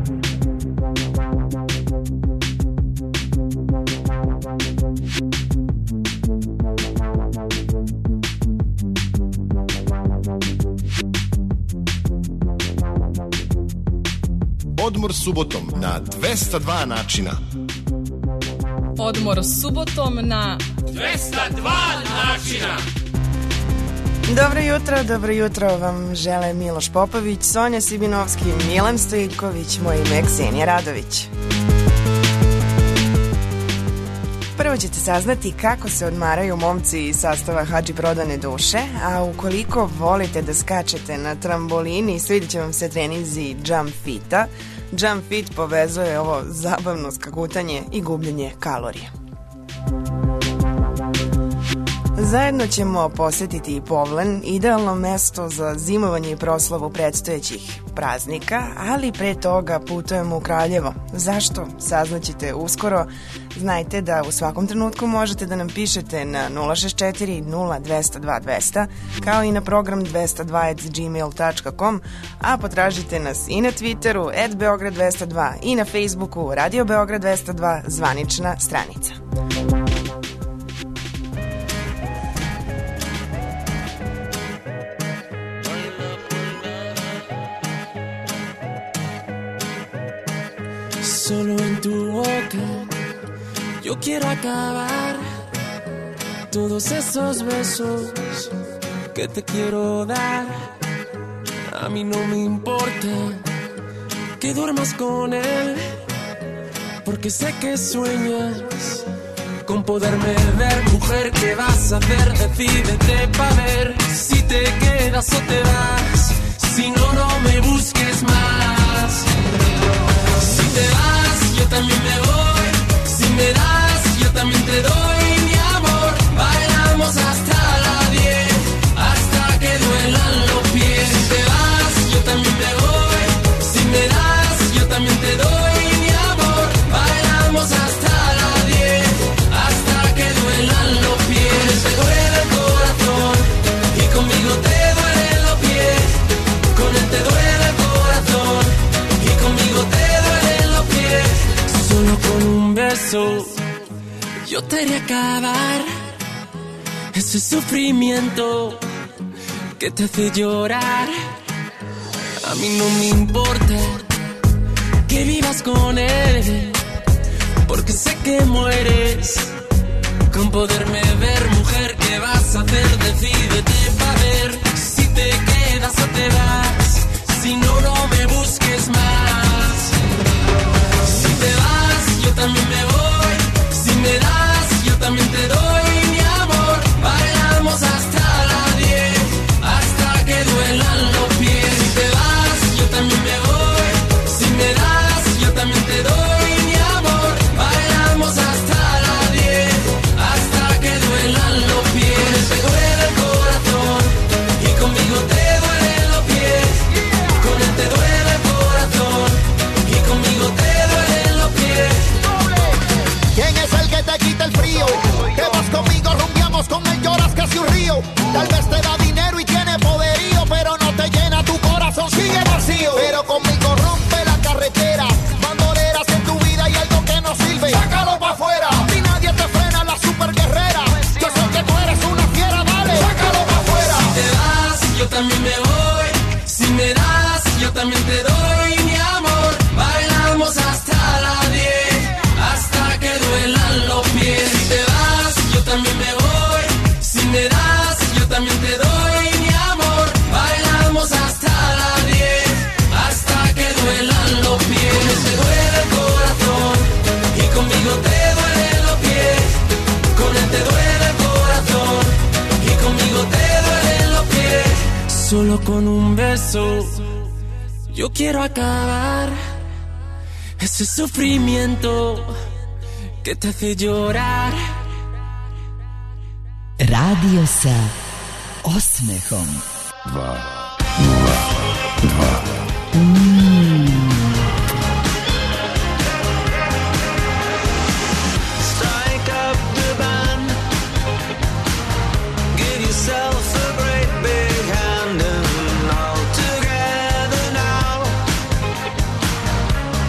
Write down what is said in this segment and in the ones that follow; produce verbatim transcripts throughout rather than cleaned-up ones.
Odmor subotom na dvesta dva načina. Odmor subotom na dvesta dva načina. Dobro jutro, dobro jutro vam žele Miloš Popović, Sonja Sibinovski, Milan Stojković, moje ime Ksenija Radović. Prvo ćete saznati kako se odmaraju momci iz sastava Hadži Prodane duše, a ukoliko volite da skačete na trambolini, svidit će vam se treninzi Jump Fita. Jump Fit povezuje ovo zabavno skakutanje i gubljenje kalorija. Zajedno ćemo posjetiti i Povlen, idealno mesto za zimovanje i proslavu predstojećih praznika, ali pre toga putujemo u Kraljevo. Zašto? Saznaćete uskoro. Znajte da u svakom trenutku možete da nam pišete na nula šest četiri nula dva nula dva dvesta, kao i na program dvesta dva at gmail dot com, a potražite nas i na Twitteru at Beograd dvesta dva i na Facebooku Radio Beograd dvesta dva, zvanična stranica. Solo en tu boca yo quiero acabar todos esos besos que te quiero dar. A mí no me importa que duermas con él, porque sé que sueñas con poderme ver. Mujer, ¿qué vas a hacer? Decídete pa' ver si te quedas o te vas. Si no, no me busques más. Si te vas, yo también me voy. Si me das, yo también te doy mi amor. Bailamos hasta las diez, hasta que duelan los pies. Si te vas, yo también me voy. Si me das, yo también te doy mi amor. Bailamos hasta las diez, hasta que duelan los pies. Te duele el corazón y conmigo te duelen los pies. Con él te duele el corazón y conmigo te duelen los pies. Solo con un beso yo te haré acabar ese sufrimiento que te hace llorar. A mí no me importa que vivas con él, porque sé que mueres con poderme ver. Mujer, ¿qué vas a hacer? Decídete pa' ver si te quedas o te vas. Si no, no me busques más. Si te vas, yo también me voy. Si me das, yo también te doy mi amor. Bailamos hasta las diez, hasta que duelan los pies. Si te vas, yo también me voy. Si me das, yo también te doy mi amor. Bailamos hasta las diez, hasta que duelan los pies. Te duele el corazón y conmigo te duelen los pies. Con él te duele el corazón y conmigo te duelen los pies. ¿Quién es el que te quita el frío? Que vas conmigo, rumbiamos con él, lloras casi un río. Tal vez te da dinero y tiene poderío, pero no te llena tu corazón, sigue vacío. Pero conmigo rompe la carretera, bandoleras en tu vida y algo que no sirve, sácalo pa' afuera. Ni nadie te frena, la super guerrera. Yo sé que tú eres una fiera, dale, sácalo pa' afuera. Si te vas, yo también me voy. Si me das, yo también te doy mi amor. Bailamos hasta las diez, hasta que duelan los pies. Si te vas, yo también me voy. Si me das, yo también te doy mi amor. Bailamos hasta las diez, hasta que duelan los pies. Te duele el corazón y conmigo te duelen los pies. Con él te duele el corazón y conmigo te duelen los pies. Solo con un beso yo quiero acabar ese sufrimiento que te hace llorar. Radio sa osmehom. Dva, nula, dva. Strike up the band, give yourself a great big hand, and all together now.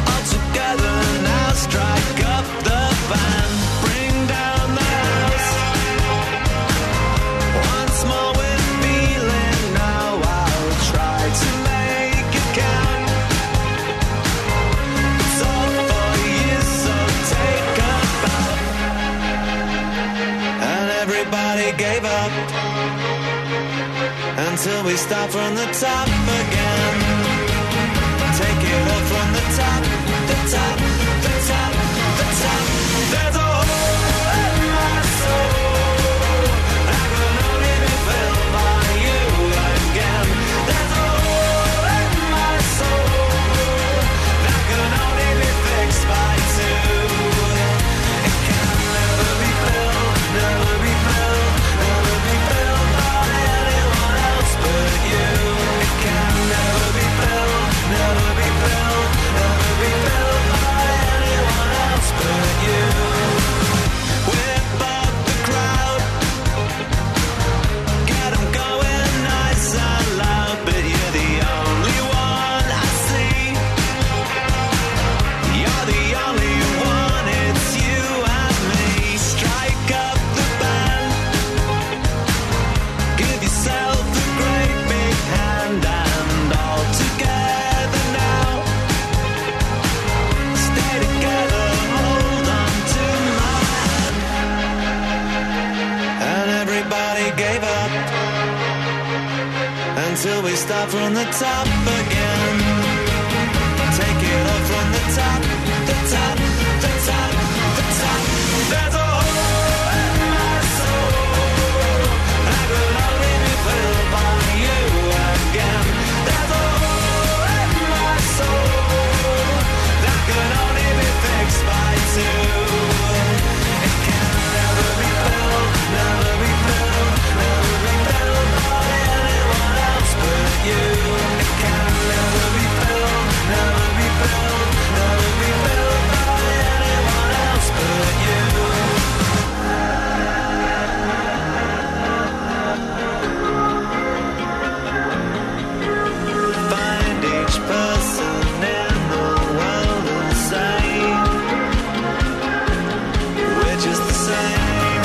until we start from the top again. Take it all from the top, the top, the top, the top. There's a hole in my soul that can only be filled by you again. There's a hole in my soul that can only be fixed by two. It can never be filled, never be filled, never be filled by anyone else but you. It can never be filled, never be filled, never be filled by anyone else but you. Whip up the crowd, get 'em going nice and loud, but you're the only one I see. You're the only one, it's you and me. Strike up the band, give yourself a great big hand, and all together now. Stay together, hold on to my hand. And everybody gave up until we start from the top again. Take it all from the top, the top, the top, the top. There's a hole in my soul that could only be filled by you again. There's a hole in my soul that could only be fixed by two. It can never be filled, never be filled, never be filled by anyone else but you. It can never be filled, never be filled, never be filled by anyone else but you. Find each person in the world and say we're just the same.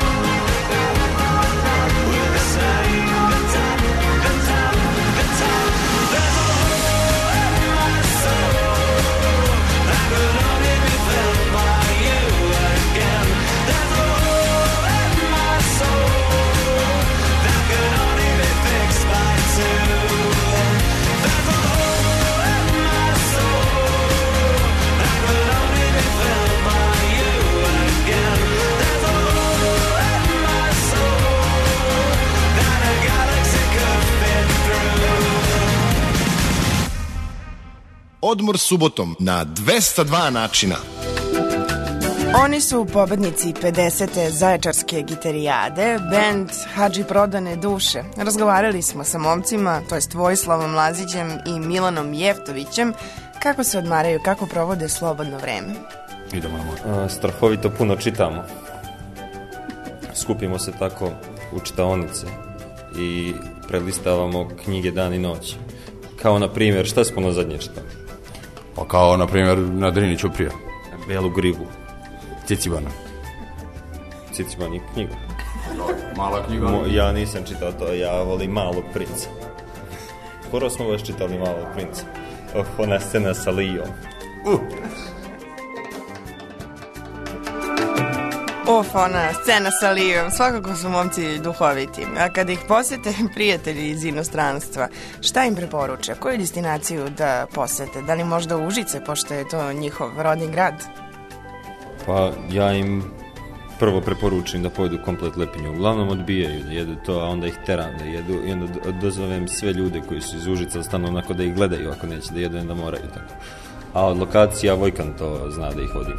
We're the same. The top, the top, the top. There's a hole in my soul that could only be filled by you again. There's a hole in my soul that could only be fixed by two. There's a hole in my soul that could only be filled by you again. There's a hole in my soul that a galaxy could fit through. Odmor subotom na dvesta dva načina. Oni su pobednici pedesete Zaječarske gitarijade, bend Hadži Prodane duše. Razgovarali smo sa momcima, to jest Vojislavom Lazićem i Milanom Jeftovićem, kako se odmaraju, kako provode slobodno vreme. Idemo na more. A, strahovito puno čitamo. Skupimo se tako u čitaonice i prelistavamo knjige dan i noć. Kao na primjer, šta smo na zadnje čitali? Pa kao, na primjer, na Driniću prije. Belu grivu. Cicibana. Ciciban je knjiga. Mala knjiga. Mo, ja nisam čitao to, ja volim Malog princa. Skoro smo već čitali Malog princa. Oh, ona scena sa Lijom. Uh. Uf, ona scena sa Lijom, svakako su momci duhoviti. A kada ih posete prijatelji iz inostranstva, šta im preporuče? Koju destinaciju da posete? Da li možda Užice, pošto je to njihov rodni grad? Pa ja im prvo preporučim da pojedu komplet lepinju. Uglavnom odbijaju da jedu to, a onda ih teram da jedu i onda dozovem sve ljude koji su iz Užica stanu onako da ih gledaju ako neće da jedu, onda moraju tako. A od lokacija Vojkan to zna da ih vodim.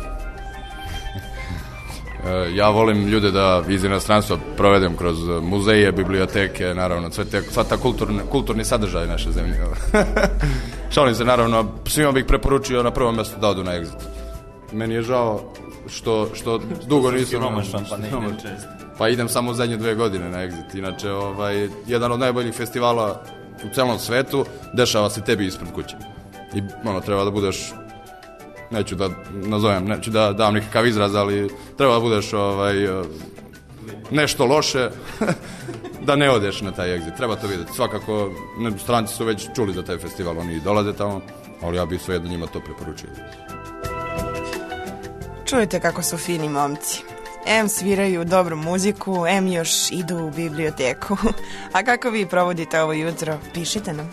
Ja volim ljude da iz inostranstva provedem kroz muzeje, biblioteke, naravno, sve te, sva ta kulturni, kulturni sadržaj naše zemlje. Šalim se, naravno, svima bih preporučio na prvom mjestu da odu na Exit. Meni je žao što, što dugo nisam... Romašan, pa ne idem često. Pa idem samo zadnje dve godine na Exit. Inače, ovaj, jedan od najboljih festivala u celom svetu dešava se tebi ispred kuće. I ono, treba da budeš... Neću da nazovem, neću da dam nekakav izraz, ali treba da budeš ovaj, nešto loše da ne odeš na taj Exit. Treba to vidjeti. Svakako, stranci su već čuli za taj festival, oni dolaze tamo, ali ja bih svejedno njima to preporučio. Čujete kako su fini momci. Em sviraju dobru muziku, em još idu u biblioteku. A kako vi provodite ovo jutro? Pišite nam.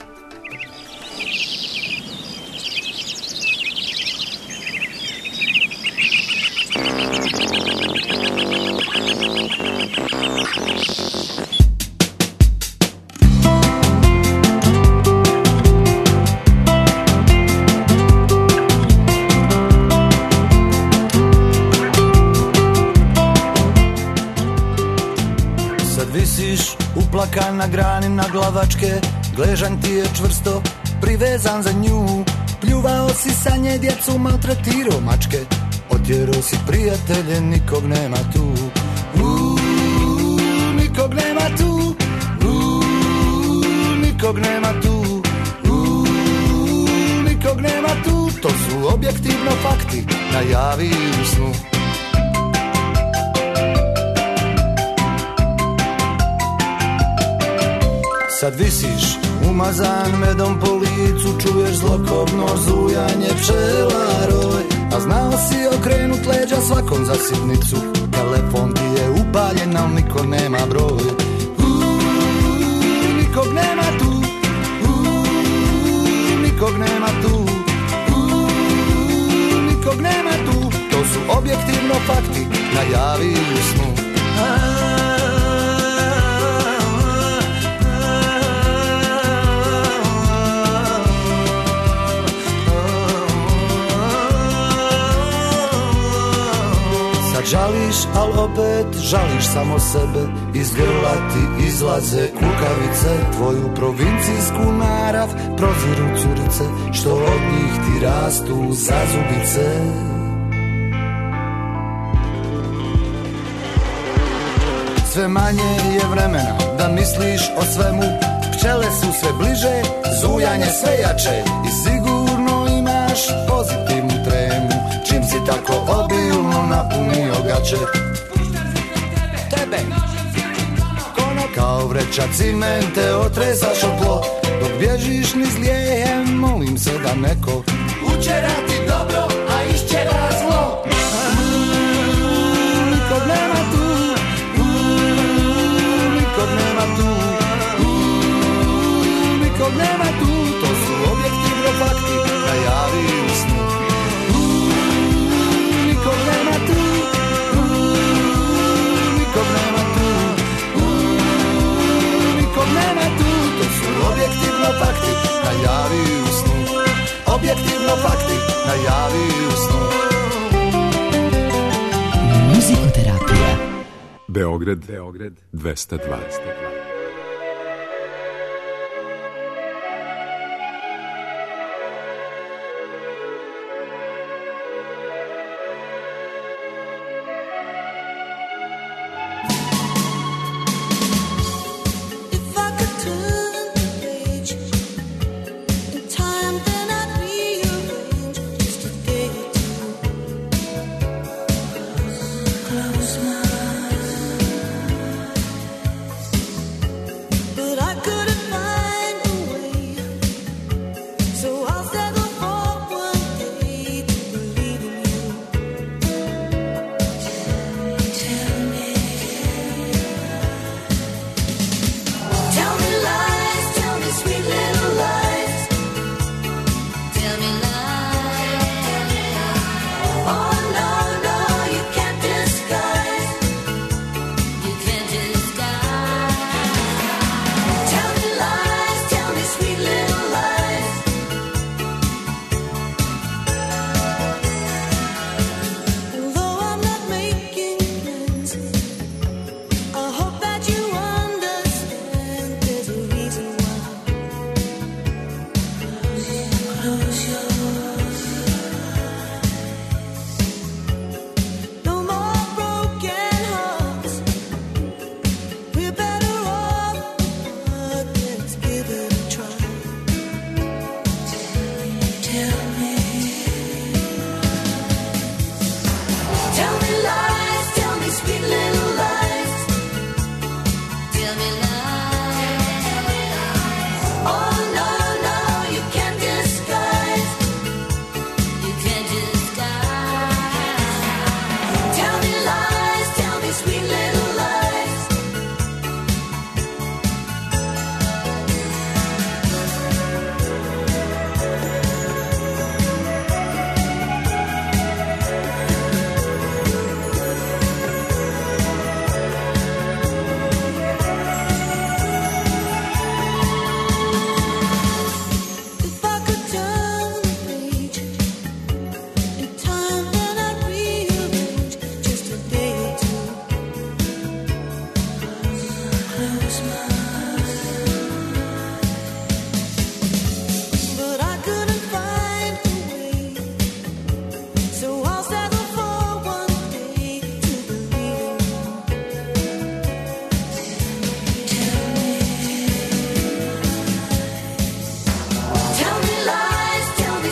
Uplakan na grani naglavačke, gležanj ti je čvrsto privezan za nju. Pljuvao si sa nje djecu, maltretirao mačke, otjerao si prijatelje, nikog nema tu. Uuu, nikog nema tu. Uuu, nikog nema tu. Uuu, nikog nema tu. To su objektivno fakti, najavi u snu. Sad visiš umazan medom po licu, čuješ zlokobno zujanje pčela roj. A znao si okrenut leđa svakom za sitnicu, telefon ti je upaljen, al niko nema broj. Uuu, nikog nema tu. Uuu, nikog nema tu. Uuu, nikog nema tu. To su objektivno fakti, najavi u snu. Žališ, al opet žališ samo sebe. Iz grla ti izlaze kukavice, tvoju provincijsku narav proziru curice, što od njih ti rastu zazubice. Sve manje je vremena da misliš o svemu, pčele su sve bliže, zujanje sve jače i sigurno imaš pozitivnu tremu. Čim si tako obilno napunio gače, tebe kono kao vreća cimente otresaš o tlo. Dok bježiš niz lijeje, molim se da neko učera ti dobro, a iščera zlo. Uuu, nikog nema tu. Uuu, nikog nema tu. Uuu, nikog nema tu. To su objektivno fakti, najavi u snu. Nikog nema tu, nikog nema tu, nikog nema tu. To su objektivno fakti, najavi u snu. Objektivno fakti, najavi u snu. Muzikoterapija Beograd, Beograd dvesta dva. Close my eyes.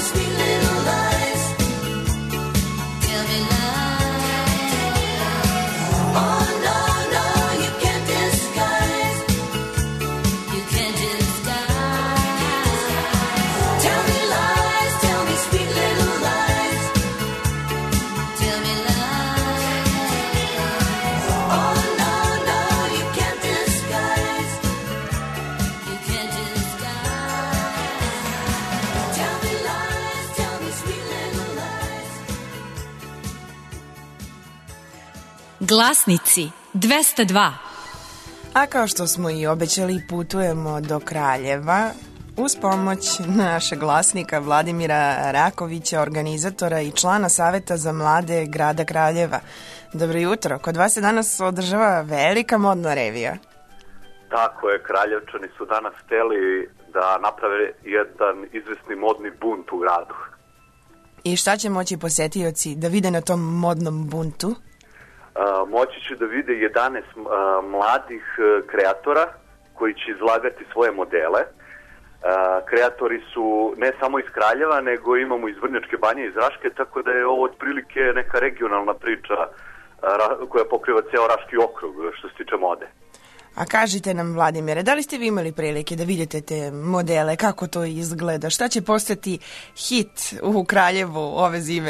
Glasnici dvesta dva. A kao što smo i obećali, putujemo do Kraljeva uz pomoć našeg glasnika Vladimira Rakovića, organizatora i člana Saveta za mlade grada Kraljeva. Dobro jutro, kod vas se danas održava velika modna revija. Tako je, Kraljevčani su danas hteli da naprave jedan izvesni modni bunt u gradu. I šta će moći posetioci da vide na tom modnom buntu? Uh, moći će da vide jedanaest uh, mladih uh, kreatora koji će izlagati svoje modele. Uh, kreatori su ne samo iz Kraljeva, nego imamo iz Vrnjačke Banje, iz Raške, tako da je ovo otprilike neka regionalna priča uh, koja pokriva ceo Raški okrug što se tiče mode. A kažite nam, Vladimire, da li ste vi imali prilike da vidite te modele, kako to izgleda, šta će postati hit u Kraljevu ove zime?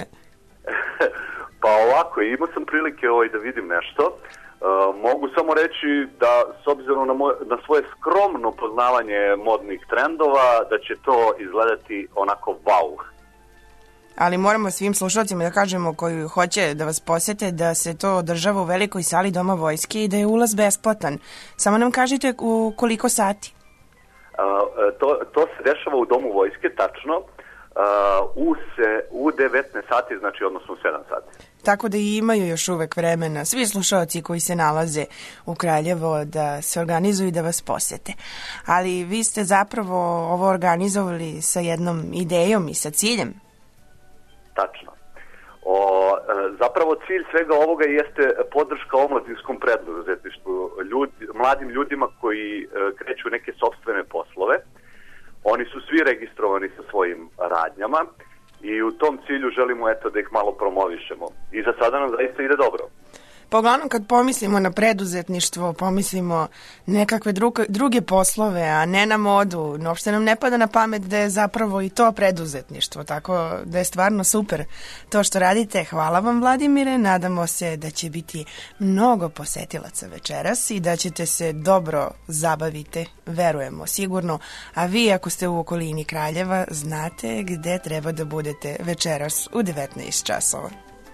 Pa ovako, imao sam prilike ovaj da vidim nešto. Uh, mogu samo reći da s obzirom na, moj, na svoje skromno poznavanje modnih trendova, da će to izgledati onako wow. Ali moramo svim slušalcima da kažemo koji hoće da vas posete da se to održava u velikoj sali Doma vojske i da je ulaz besplatan. Samo nam kažite u koliko sati? Uh, to, to se dešava u Domu vojske, tačno. Uh, u, se, u devetnaest sati, znači odnosno u sedam sati. Tako da i imaju još uvek vremena svi slušalci koji se nalaze u Kraljevo da se organizuju i da vas posete. Ali vi ste zapravo ovo organizovali sa jednom idejom i sa ciljem. Tačno. O, zapravo cilj svega ovoga jeste podrška omladinskom preduzetništvu, ljudi, mladim ljudima koji kreću neke sopstvene poslove. Oni su svi registrovani sa svojim radnjama i u tom cilju želimo eto da ih malo promovišemo. I za sada nam zaista ide dobro. Pa uglavnom kad pomislimo na preduzetništvo, pomislimo nekakve druge, druge poslove, a ne na modu. Uopšte nam ne pada na pamet da je zapravo i to preduzetništvo, tako da je stvarno super to što radite. Hvala vam, Vladimire, nadamo se da će biti mnogo posetilaca večeras i da ćete se dobro zabaviti, verujemo sigurno. A vi ako ste u okolini Kraljeva, znate gde treba da budete večeras u devetnaest časova.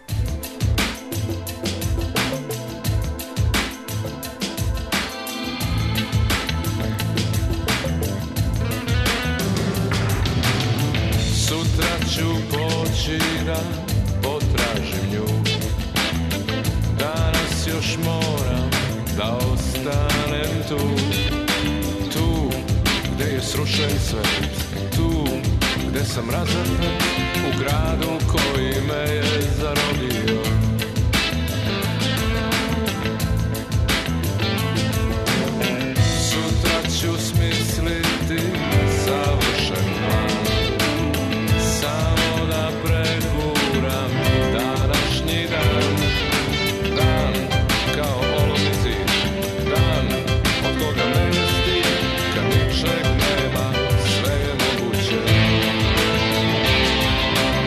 Ću poći da potražim nju. Danas još moram da ostanem tu. Tu gde je srušen svet, tu gde sam razapet, u gradu koji me je zarodio. Sutra ću smisliti savršen plan, samo da preguram današnji dan. Dan kao olovni zid, dan od koga mene stid, kad ničeg nema, sve je moguće.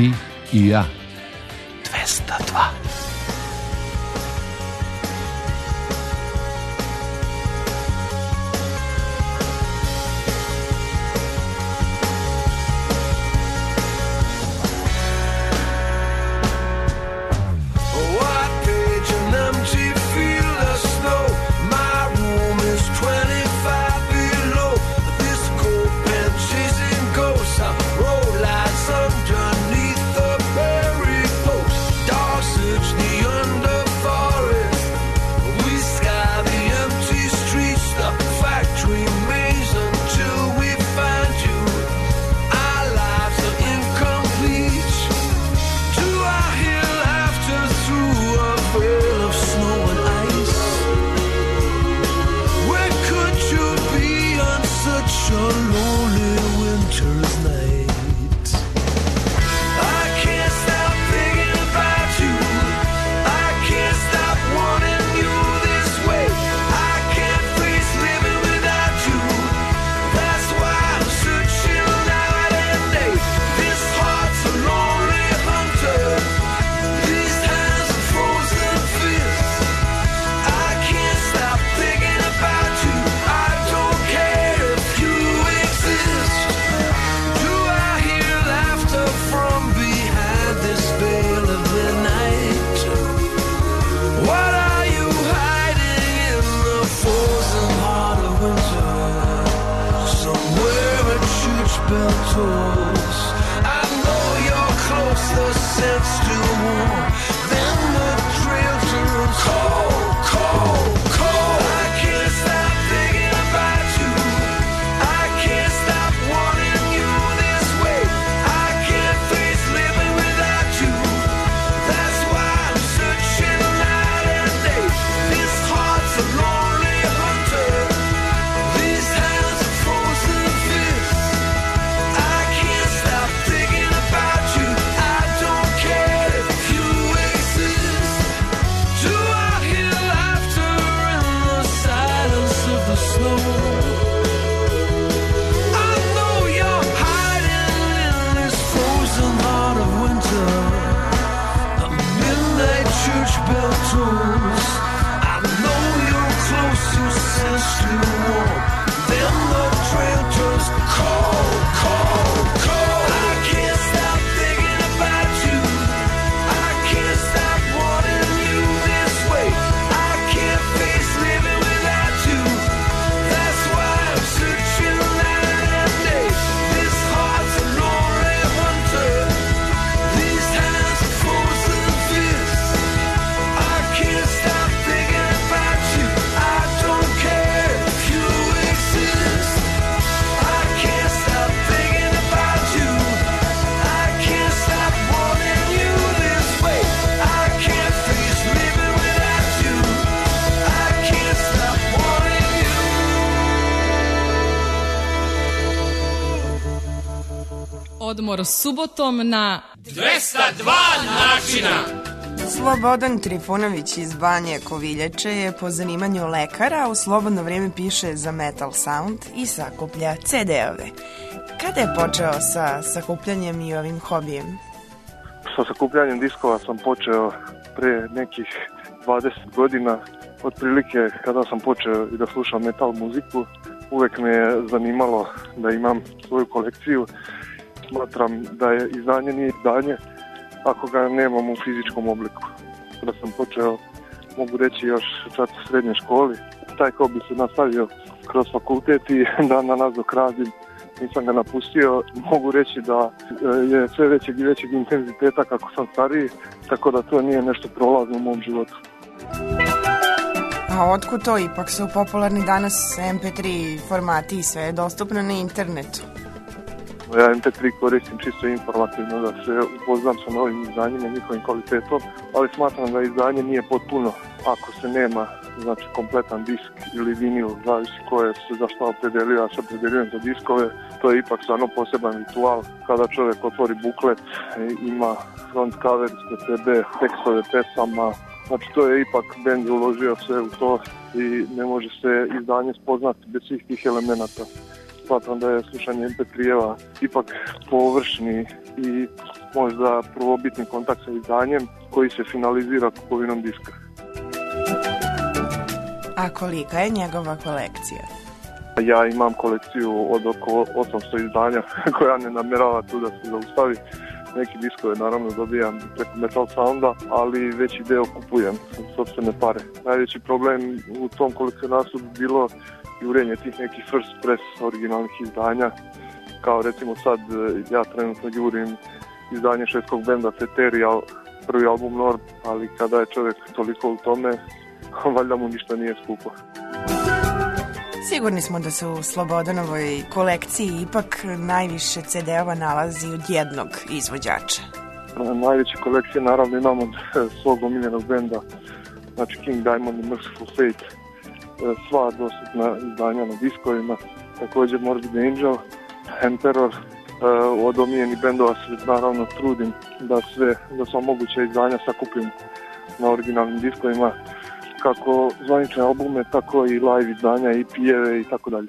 Ti i ja. dvesta dva. Odmor subotom na dvesta dva načina. Slobodan Trifunović iz Banje Koviljače je po zanimanju lekara, u slobodno vrijeme piše za Metal Sound i sakuplja ce de-ove. Kada je počeo sa sakupljanjem i ovim hobijem? Sa sakupljanjem diskova sam počeo pre nekih dvadeset godina. Otprilike kada sam počeo i da slušam metal muziku, uvek me je zanimalo da imam svoju kolekciju. Smatram da je izdanje nije izdanje ako ga nemam u fizičkom obliku. Kada sam počeo, mogu reći još čak u srednjoj školi, taj kao bi se nastavio kroz fakultet i dan na nas dok radim. Nisam ga napustio, mogu reći da je sve većeg i većeg intenziteta kako sam stariji, tako da to nije nešto prolazno u mom životu. A otkud to? Ipak su popularni danas em pe tri formati i sve je dostupno na internetu. Ja em pe tri koristim čisto informativno da se upoznam sa novim izdanjima i njihovim kvalitetom, ali smatram da izdanje nije potpuno ako se nema, znači, kompletan disk ili vinil, zavisi ko je se za šta opredelio. Ja se opredelujem za diskove, to je ipak stvarno poseban ritual kada čovjek otvori buklet, ima front cover ispred sebe, tekstove pesama, znači to je ipak bend uložio sve u to i ne može se izdanje spoznati bez svih tih elemenata. Smatram da je slušanje em pe tri-eva ipak površni i možda prvobitni kontakt sa izdanjem koji se finalizira kupovinom diska. A kolika je njegova kolekcija? Ja imam kolekciju od oko osamsto izdanja koja ne namjerava tu da se zaustavi. Neki diskove naravno dobijam preko Metal Sounda, ali veći deo kupujem sa sopstvene pare. Najveći problem u tom kolekcionarstvu bi bilo jurenje tih nekih first press originalnih izdanja. Kao recimo sad ja trenutno jurim izdanje švedskog benda Ceterial, prvi album Nord, ali kada je čovjek toliko u tome, valjda mu ništa nije skupo. Sigurni smo da se u Slobodanovoj kolekciji ipak najviše ce de-ova nalazi od jednog izvođača. Najveće kolekcije naravno imam od svog omiljenog benda, znači King Diamond i Merciful Fate, sva dostupna izdanja na diskovima, također Morbid Angel, Emperor. Od omiljenih bendova se naravno trudim da sve, da sva moguća izdanja sakupim na originalnim diskovima, kako zvanične albume, tako i live izdanja, E P-eve i tako dalje.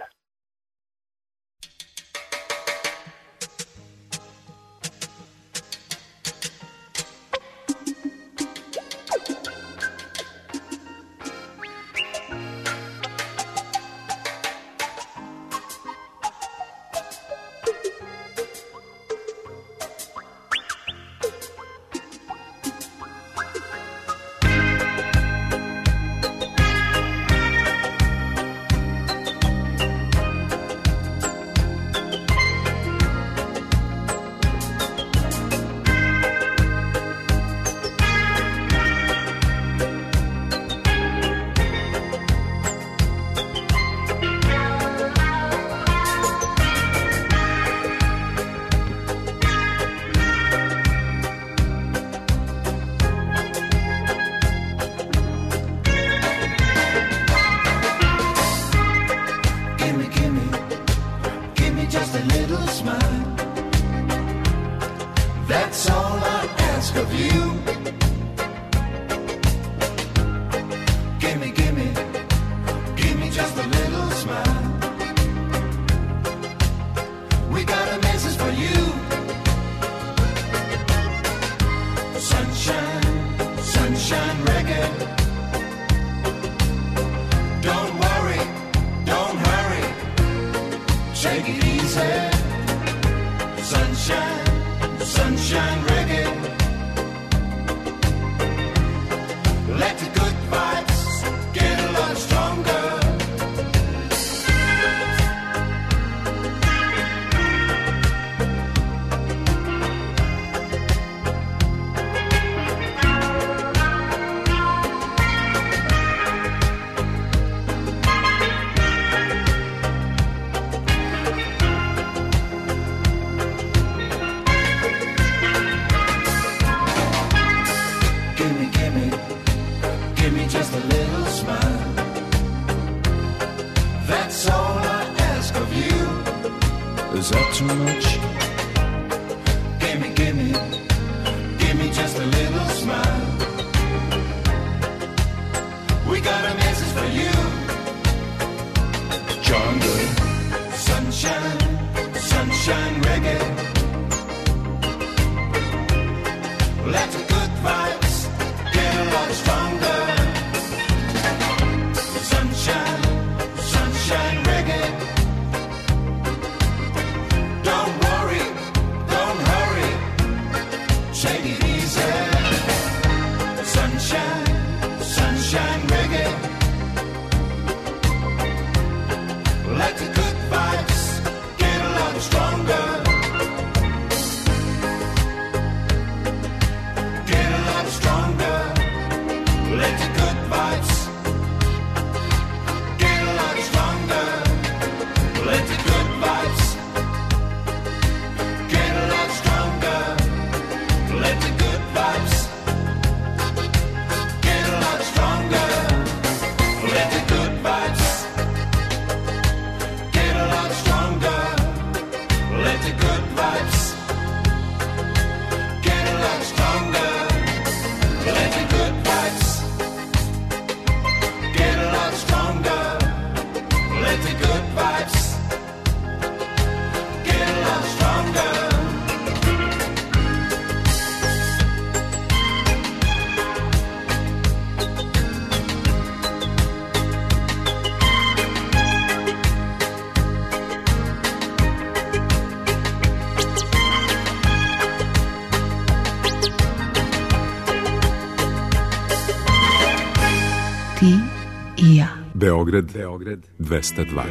Ti i ja. Beograd, Beograd dvesta dva.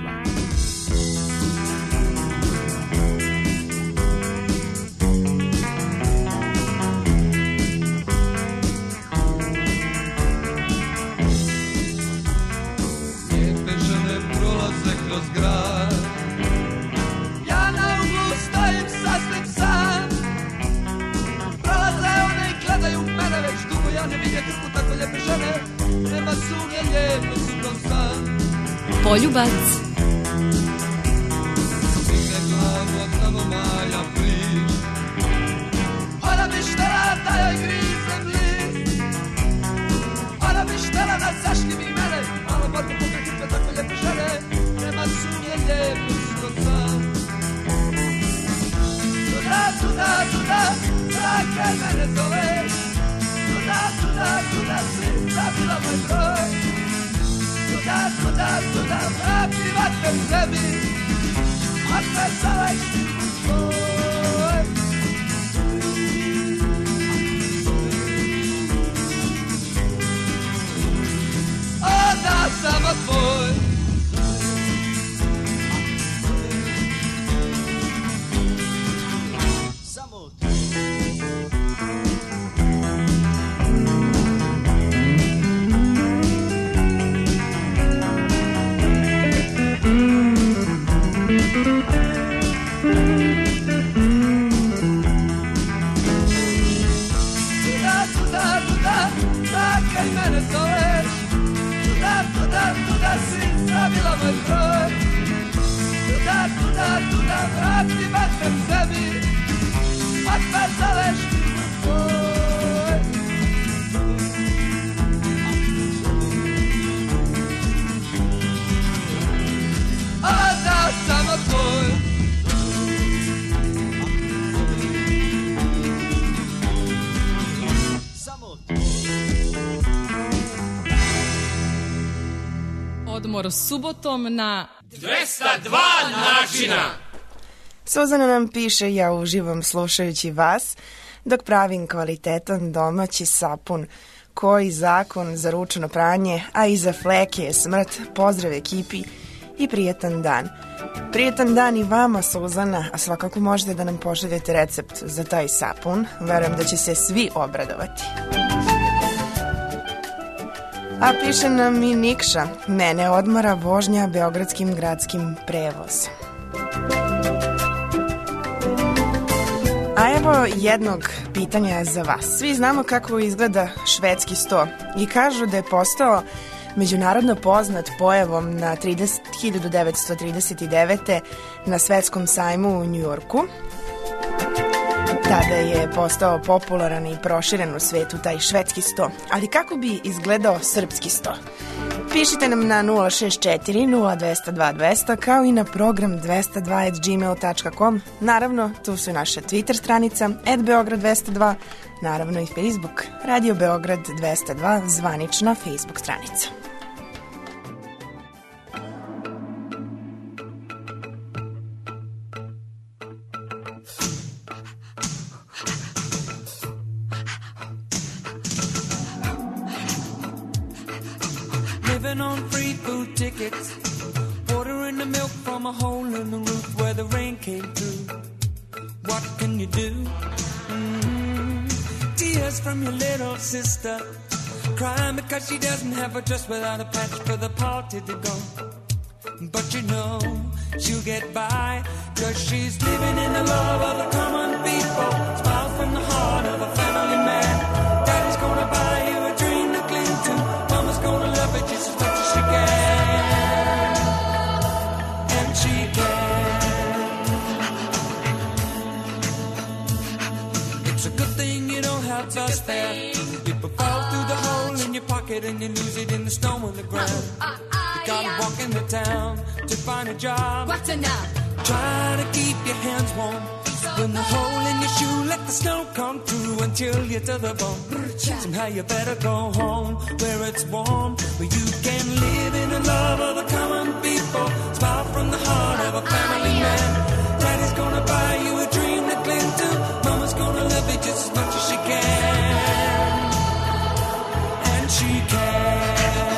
Lijepe žene prolaze kroz grad, ja na uglu stojim sasvim sam. Prolaze one i gledaju mene već dugo, ja ne vidim kako tako lijepe žene. Nema sumnje, lijepo su kao san. Poljubac. Stigne glavu od tamo maja priš, ona bi štela da joj grizem list. Ona bi štela da zaštiti mene, malo borbe pokrati sve tako lijepe žene. Nema sumnje, lijepo su kao san. Tuda, tuda, tuda, zakaj mene zoveš? Tuda, tuda, tuda, si zabila moj broj. Tuda, tuda, tuda, vrati vatrem sebi, odvezalaj si mu tvoj. Onda samo tvoj. Samo tuda, tuda, tuda, zakaj mene zoveš? Tuda, tuda, tuda, si zabila moj broj. Tuda, tuda, tuda, vrati vatrem sebi, odvezaleš mi mu tvoj. Onda samo tvoj. Odmor subotom na dvesta dva načina. Suzana nam piše, ja uživam slušajući vas dok pravim kvalitetan domaći sapun. Koji zakon za ručno pranje, a iza fleke je smrt. Pozdrav ekipi i prijetan dan. Prijetan dan i vama, Suzana, a svakako možete da nam pošaljete recept za taj sapun. Verujem da će se svi obradovati. A piše nam i Nikša, mene odmara vožnja beogradskim gradskim prevozom. A evo jednog pitanja za vas. Svi znamo kako izgleda švedski sto i kažu da je postao međunarodno poznat pojavom na hiljadu devetsto trideset devete. na svetskom sajmu u Njujorku. Tada je postao popularan i proširen u svetu taj švedski sto. Ali kako bi izgledao srpski sto? Pišite nam na nula šest četiri nula dva nula dva dva nula nula kao i na program dvesta dva at gmail dot com. Naravno, tu su naša Twitter stranica at beograd dvesta dva, naravno i Facebook, Radio Beograd dvesta dva, zvanična Facebook stranica. Living on free food tickets, watering the milk from a hole in the roof where the rain came through. What can you do? Mm-hmm. Tears from your little sister, crying because she doesn't have a dress without a patch for the party to go. But you know she'll get by, cause she's living in the love of the common people. Smile from the heart of a family man. Daddy's gonna buy you a dream to cling to. Mama's gonna love it just as much as she can. And she can. It's a good thing you don't have us there. People fall through the hole in your pocket and you lose it in the snow on the ground. You gotta walk into town to find a job. What's enough? Try to keep your hands warm. When the hole in your shoe, let the snow come through and chill you to the bone. Somehow you better go home where it's warm, where you can live in the love of the common people. Smile from the heart of a family man. Daddy's gonna buy you a dream to cling to. Mama's gonna love you just as much as she can. And she can.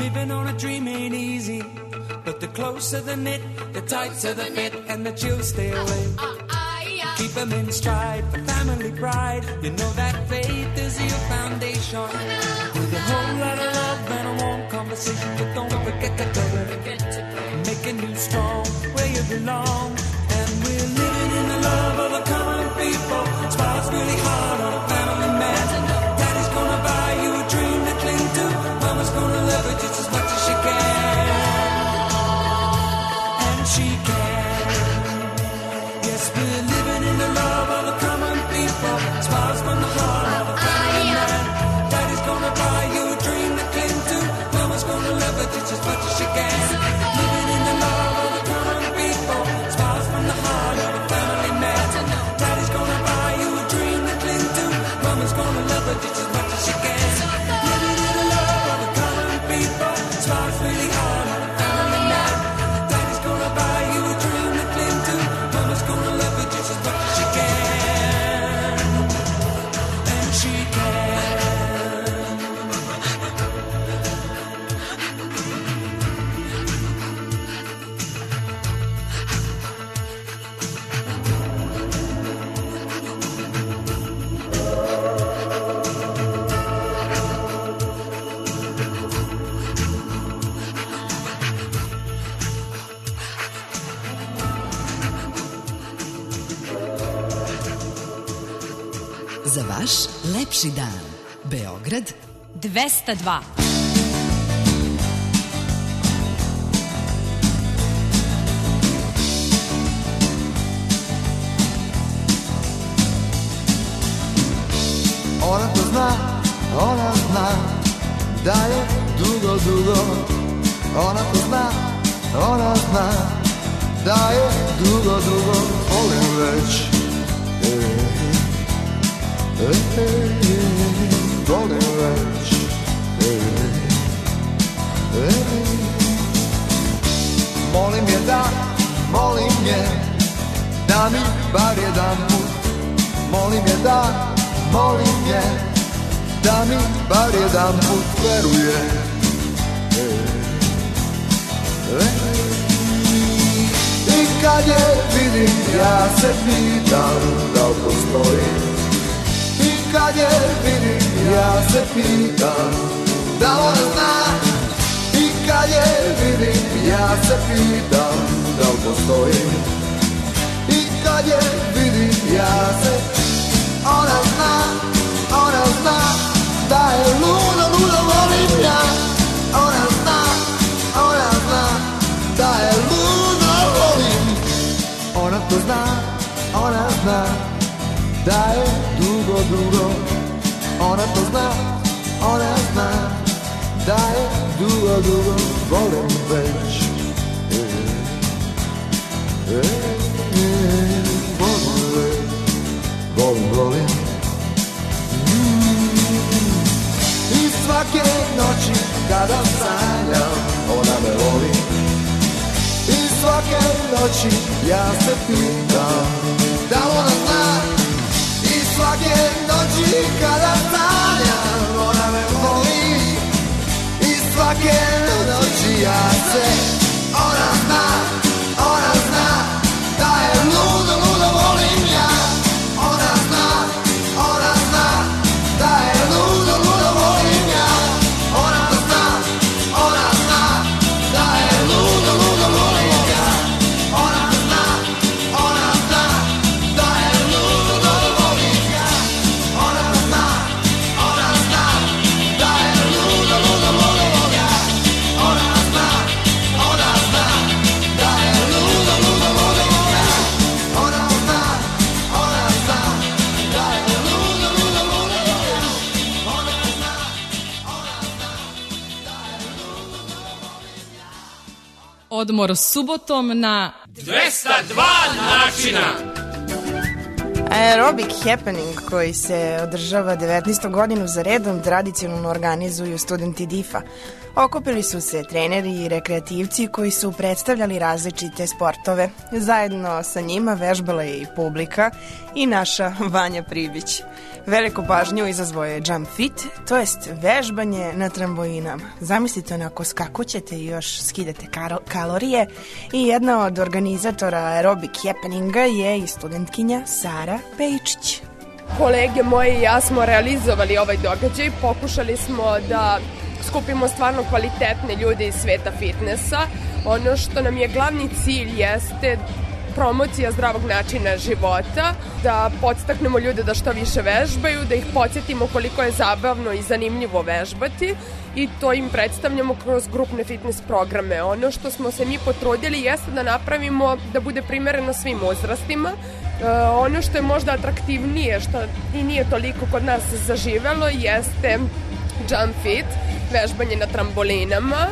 Living on a dream ain't easy, but the closer the knit, the tighter the fit, and the chills stay away. Keep them in stride for family pride. You know that faith is your foundation. With a whole lot of love and a warm conversation, but don't forget to cover it. Making you strong where you belong. And we're living in the love of the common people. Smiles really hard on a family man. Daddy's gonna buy you a dream to cling to. Mama's gonna love it just as much as she can. And she can. Yes, we're living in the love of the common people. Smiles from the heart of a family man. Daddy's gonna buy you a dream to cling to. Mama's gonna love it just as much as she can. Living in the love of the common people. Smiles from the heart of a family man. Daddy's gonna buy you a dream to cling to. Mama's gonna love it just as much as she can. Living in the love of the common people. Smiles really hard on a family man. Daddy's gonna buy you a dream to cling to. Mama's gonna love it just as much as she can. And she can. Za vaš lepši dan. Beograd dvesta dva. Ona to zna, ona zna da je dugo, dugo. Ona to zna, ona zna da je dugo, dugo. Volim već, e, e, e, volim već, e, e, molim je da, molim je da mi bar jedan put, molim je da, molim je da mi bar jedan put veruje. E, e, I kad je vidim ja se pitam da li postoji. I kad je vidim ja se pitam da li ona zna. I kad je vidim ja se pitam da li postoji. I kad je vidim ja se ona zna, ona zna da je ludo, ludo volim ja. Ona zna, ona zna da je ludo volim. Ona to zna, ona zna da je dugo, dugo. Ona to zna, ona zna da je dugo, dugo. Volim već, e, e, e, volim već, volim, volim. I svake noći kada sanjam ona me voli. I svake noći ja se pitam da li ona zna. I svake noći kada sanjam ona me voli. I svake noći ja se ona zna, ona zna da je ludo, ludo volim ja. Ona zna, ona zna da je ludo, ludo volim ja. Ona zna, ona zna da je ludo, ludo volim ja. Ona zna, ona zna da je ludo, ludo volim ja. Ona zna, ona zna da je ludo, ludo volim ja. Ona zna, ona zna da je ludo, ludo volim ja. Ona zna, ona zna da je ludo, ludo volim ja. Ona zna, ona zna da je ludo, ludo volim ja. Odmor subotom na dvesta dva načina. Aerobic Happening koji se održava devetnaestu godinu za redom tradicionalno organizuju studenti D I F-a. Okupili su se treneri i rekreativci koji su predstavljali različite sportove. Zajedno sa njima vežbala je i publika i naša Vanja Pribić. Veliku pažnju izazvao je jump fit, to jest vežbanje na trambolinama. Zamislite onako skakućete i još skidate karo- kalorije i jedna od organizatora aerobik happeninga je i studentkinja Sara Pejčić. Kolege moji i ja smo realizovali ovaj događaj, pokušali smo da skupimo stvarno kvalitetne ljude iz sveta fitnessa. Ono što nam je glavni cilj jeste promocija zdravog načina života, da podstaknemo ljude da što više vežbaju, da ih podsjetimo koliko je zabavno i zanimljivo vežbati i to im predstavljamo kroz grupne fitness programe. Ono što smo se mi potrudili jeste da napravimo da bude primereno svim uzrastima. E, ono što je možda atraktivnije, što i nije toliko kod nas zaživelo, jeste jump fit, vežbanje na trambolinama.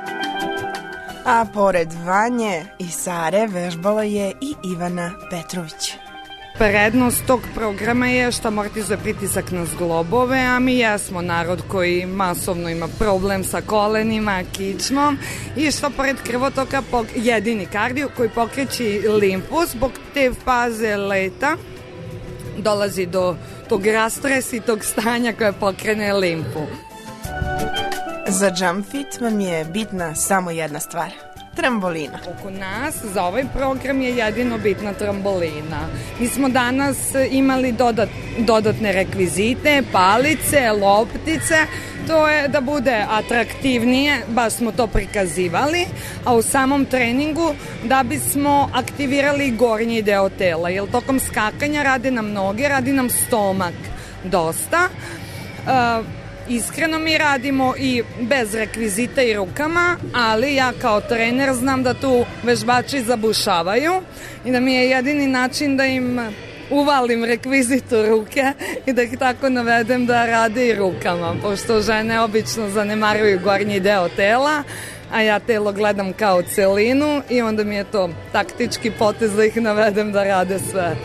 A pored Vanje i Sare vežbala je i Ivana Petrović. Prednost tog programa je što amortizuje pritisak na zglobove, a mi jesmo narod koji masovno ima problem sa kolenima, kičmom i što pored krvotoka jedini kardio koji pokreći limfu zbog te faze leta dolazi do tog rastresa i tog stanja koje pokrene limfu. Za jump fit vam je bitna samo jedna stvar. Trambolina. Oko nas za ovaj program je jedino bitna trambolina. Mi smo danas imali dodat, dodatne rekvizite, palice, loptice. To je da bude atraktivnije, baš smo to prikazivali, a u samom treningu da bismo aktivirali gornji deo tela, jer tokom skakanja rade nam noge, radi nam stomak dosta. Uh, Iskreno mi radimo i bez rekvizita i rukama, ali ja kao trener znam da tu vežbači zabušavaju i da mi je jedini način da im uvalim rekvizit u ruke i da ih tako navedem da rade i rukama, pošto žene obično zanemaruju gornji deo tela, a ja telo gledam kao celinu i onda mi je to taktički potez da ih navedem da rade sve.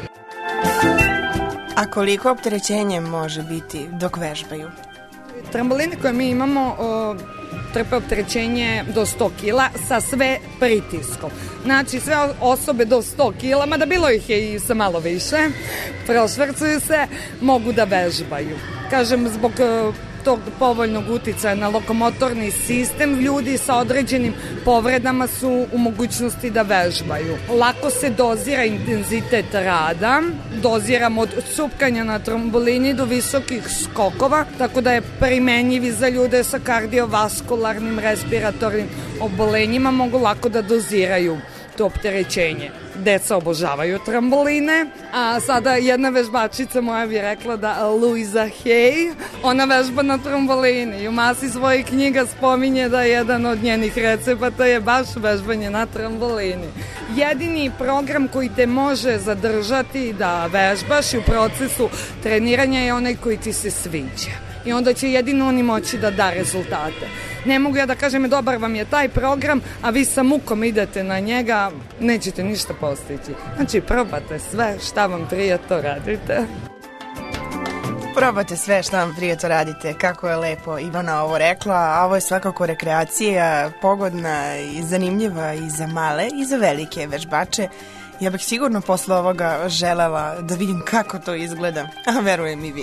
A koliko opterećenje može biti dok vežbaju? Tramboline koje mi imamo o, trpe opterećenje do sto kila sa sve pritiskom. Znači sve osobe do sto kila, mada bilo ih je i sa malo više, prošvrcuju se, mogu da vežbaju. Kažem, zbog tog povoljnog uticaja na lokomotorni sistem, ljudi sa određenim povredama su u mogućnosti da vežbaju. Lako se dozira intenzitet rada, doziram od cupkanja na trambolini do visokih skokova, tako da je primenjivi za ljude sa kardiovaskularnim, respiratornim obolenjima, mogu lako da doziraju to opterećenje. Deca obožavaju tramboline, a sada jedna vežbačica moja bi rekla da Luisa Hay, ona vežba na trambolini i u masi svojih knjiga spominje da jedan od njenih recepata je baš vežbanje na trambolini. Jedini program koji te može zadržati da vežbaš i u procesu treniranja je onaj koji ti se sviđa. I onda će jedino oni moći da da rezultate. Ne mogu ja da kažem dobar vam je taj program, a vi sa mukom idete na njega, nećete ništa postići. Znači probate sve šta vam prije to radite. Probate sve šta vam prije to radite, kako je lepo Ivana ovo rekla, a ovo je svakako rekreacija pogodna i zanimljiva i za male i za velike vežbače. Ja bih sigurno posle ovoga želela da vidim kako to izgleda, a verujem i vi.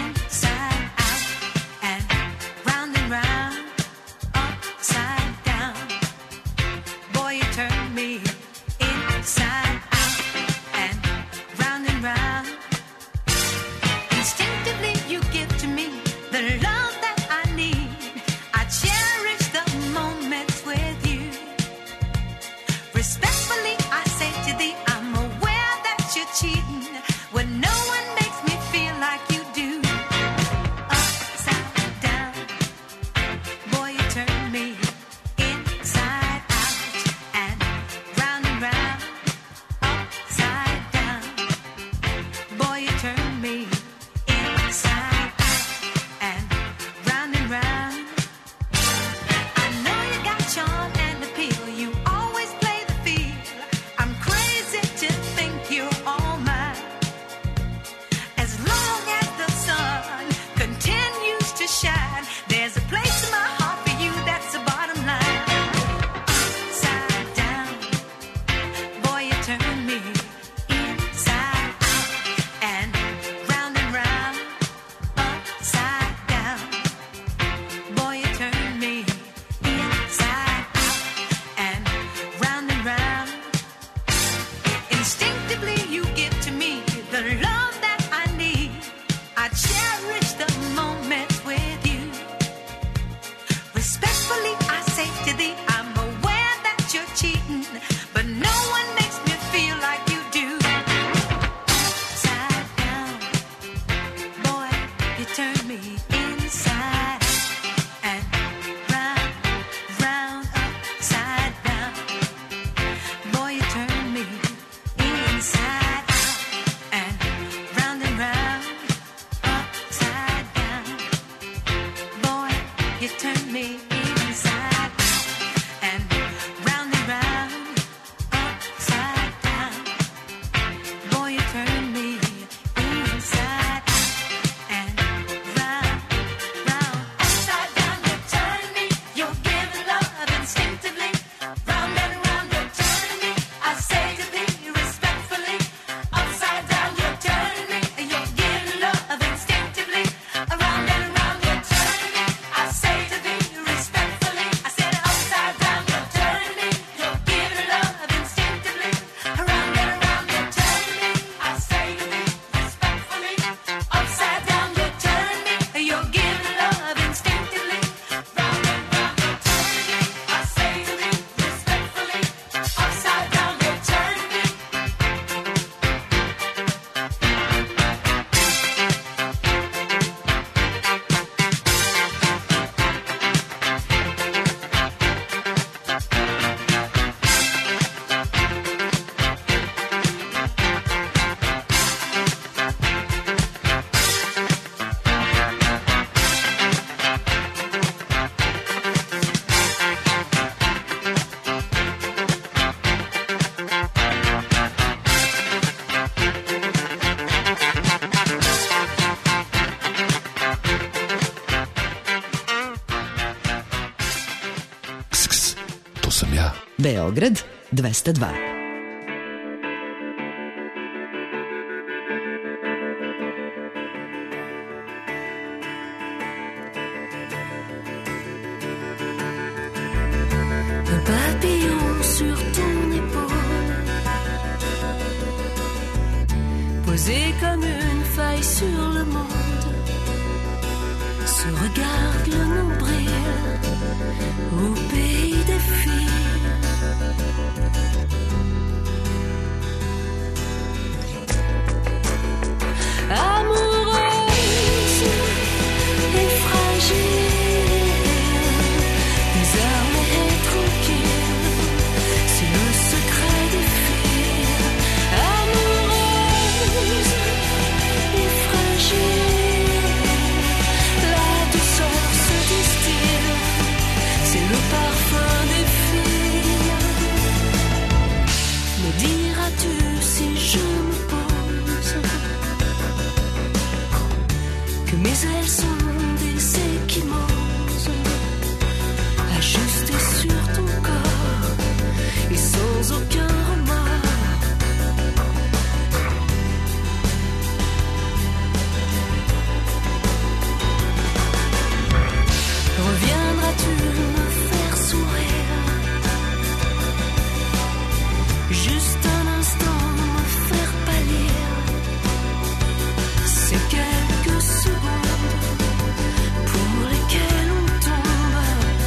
Round and round, upside down. Beograd dvesta dva. Un papillon sur ton épaule, posé comme une faille sur le monde, se regarde le nombril au pays des filles. Amoureuse et fragile, désormais tranquille, c'est le secret des filles. Amoureuse et fragile, la douceur se distille, c'est le parfum des filles. Me diras-tu si je me pose que mes ailes sont des échymoses, ajustées sur ton corps et sans aucun remords. Reviendras-tu me faire sourire, juste un instant me faire pâlir, ces quelques secondes pour lesquelles on tombe.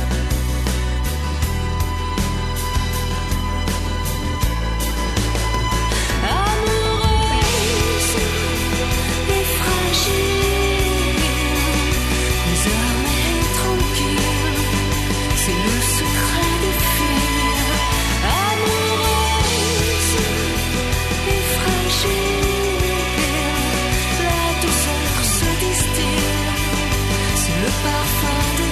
Amoureuse et fragile, désormais tranquille, c'est le secret des filles. Amoureuse et fragile, la douceur se distille, c'est le parfum des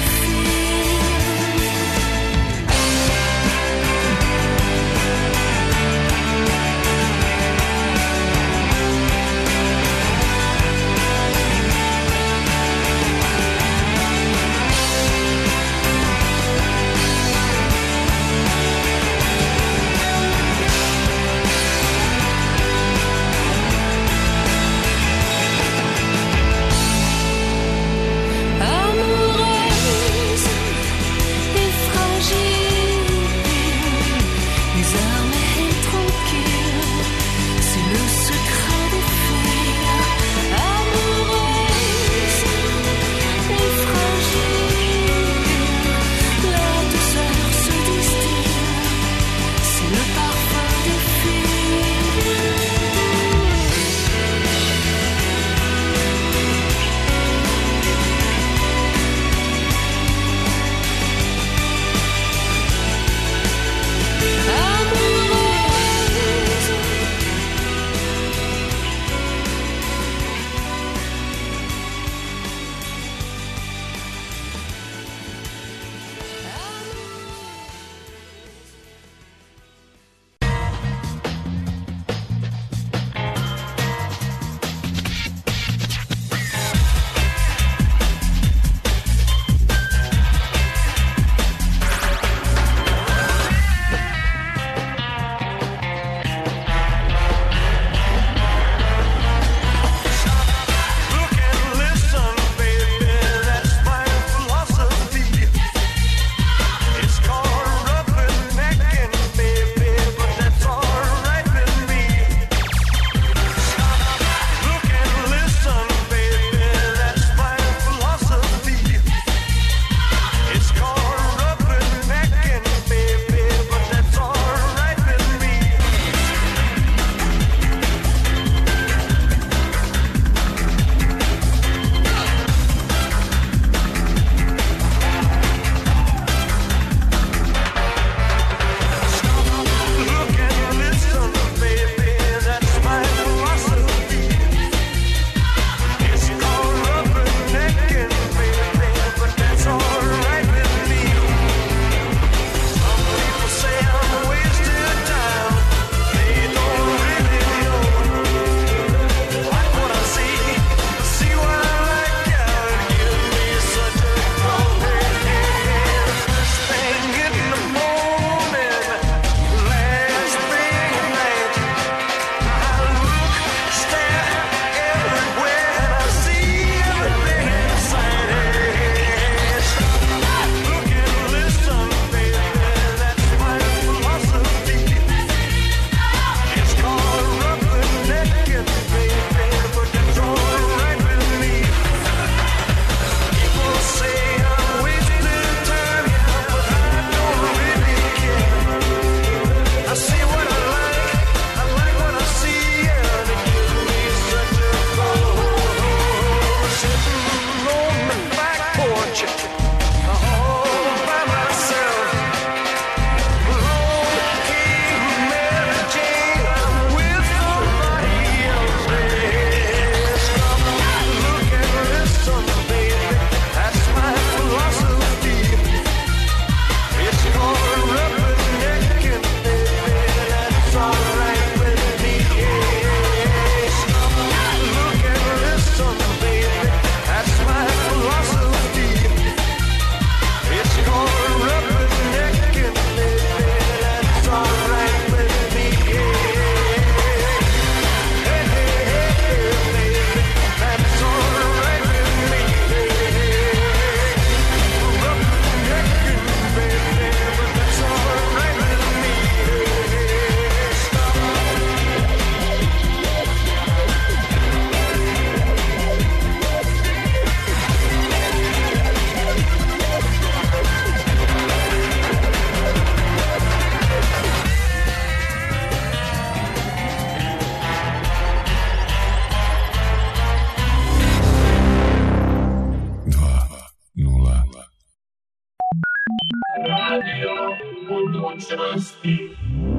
večnosti.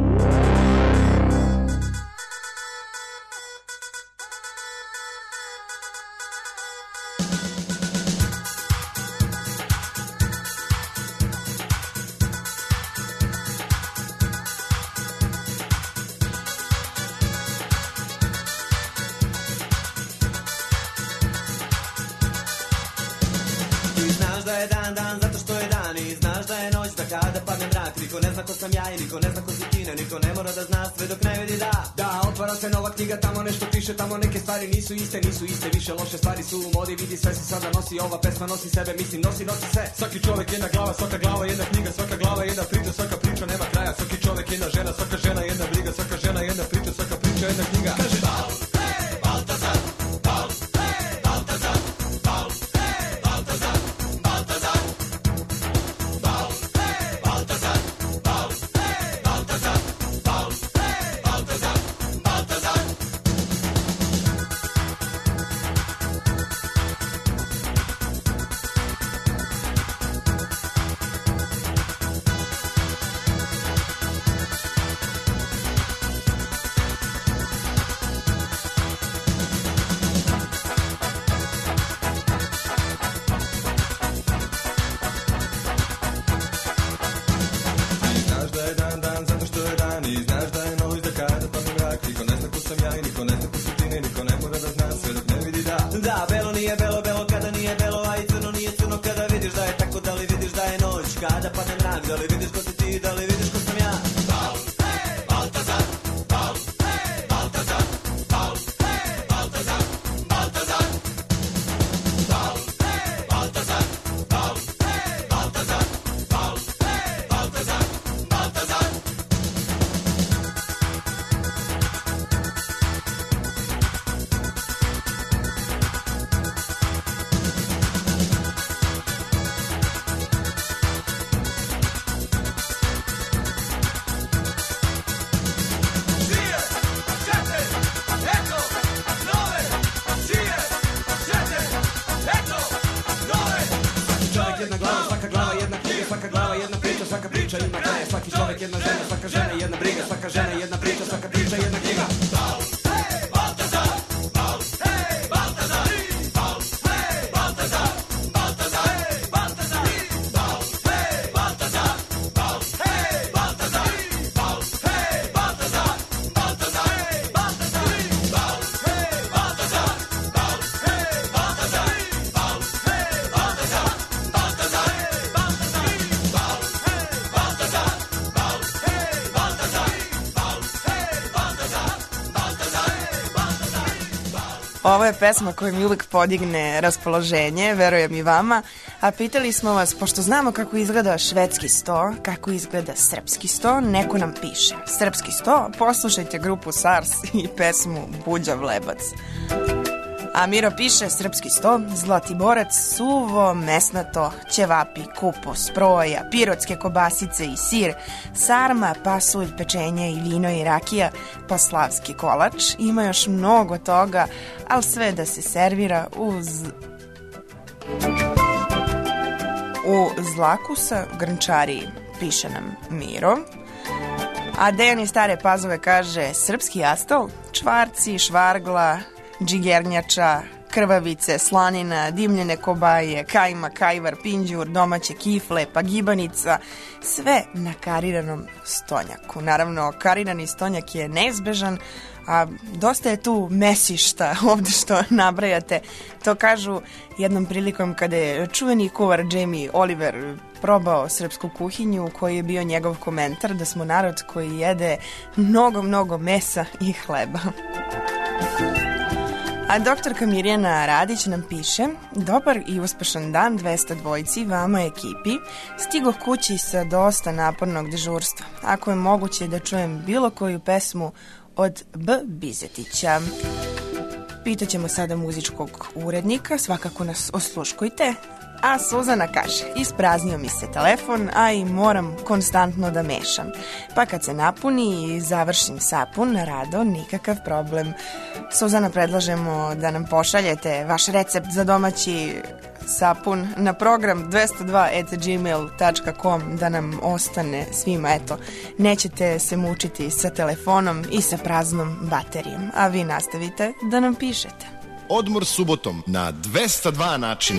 Niko ne zna ko sam ja i niko ne zna ko si ti, ne, niko ne mora da zna sve dok ne vidi da Da, otvara se nova knjiga, tamo nešto piše, tamo neke stvari nisu iste, nisu iste, više loše stvari su u modi, vidi sve si sada nosi, ova pesma nosi sebe, mislim nosi, nosi sve. Svaki čovek jedna glava, svaka glava jedna knjiga, svaka glava jedna priča, svaka priča nema kraja, svaki čovek jedna žena, svaka žena jedna briga, svaka žena jedna priča, svaka priča jedna knjiga. Kaže Bal, hey, Baltazar, Bal, hey, Baltazar, Bal, hey, Baltazar, Baltazar, Bal, hey, Baltazar. Da, belo nije belo, belo kada nije belo, a i crno nije crno kada vidiš da je tako, da li vidiš da je noć, kada padne mrak, da li vidiš ko si ti, da li vidiš ko sam ja. Bal, hey, Baltazar, Bal, hey, Baltazar, Bal, hey, Baltazar, Baltazar, Bal, hey, Baltazar, Bal, hey, Baltazar, Bal, hey, Baltazar, Baltazar. Ima kraja, svaki čovek jedna žena, svaka žena jedna briga, svaka žena jedna priča, svaka priča jedna knjiga. Bal, hey, Baltazar, Bal, hey, Baltazar, Bal, hey, Baltazar, Baltazar, hey, Baltazar, Bal, hey, Baltazar, Bal, hey, Baltazar, Bal, hey, Baltazar, Baltazar, hey, Baltazar, Bal, hey, Baltazar, Bal, hey, Baltazar, Bal, hey, Baltazar, Baltazar, hey, Ovo je pesma koja mi uvijek podigne raspoloženje, verujem i vama. A pitali smo vas, pošto znamo kako izgleda švedski sto, kako izgleda srpski sto, neko nam piše. Srpski sto, poslušajte grupu Sars i pesmu Buđa Vlebac. A Miro piše srpski sto, zlatiborac, suvo, mesnato, ćevapi, kupus, proja, pirotske kobasice i sir, sarma, pasulj, pečenje i vino i rakija, pa slavski kolač. Ima još mnogo toga, ali sve da se servira uz... u Zlakusa Grnčariji, piše nam Miro. A Dejan iz Stare Pazove kaže srpski astol, čvarci, švargla, džigernjača, krvavice, slanina, dimljene kobaje, kajma, kajvar, pinđur, domaće kifle, pagibanica, sve na kariranom stonjaku. Naravno, karirani stonjak je neizbežan, a dosta je tu mesišta ovde što nabrajate. To kažu jednom prilikom kada je čuveni kuvar Jamie Oliver probao srpsku kuhinju, koji je bio njegov komentar da smo narod koji jede mnogo, mnogo mesa i hleba. A doktorka Mirjana Radić nam piše: dobar i uspešan dan dvesta dvojci, vama ekipi. Stigo kući sa dosta napornog dežurstva. Ako je moguće da čujem bilo koju pesmu od B. Bizetića. Pitaćemo sada muzičkog urednika, svakako nas osluškujte. A Suzana kaže, ispraznio mi se telefon, a i moram konstantno da mešam. Pa kad se napuni i završim sapun, rado, nikakav problem. Suzana, predlažemo da nam pošaljete vaš recept za domaći sapun na program dvesta dva at gmail dot com da nam ostane svima. Eto, nećete se mučiti sa telefonom i sa praznom baterijom, a vi nastavite da nam pišete. Odmor subotom na dvesta dva načina.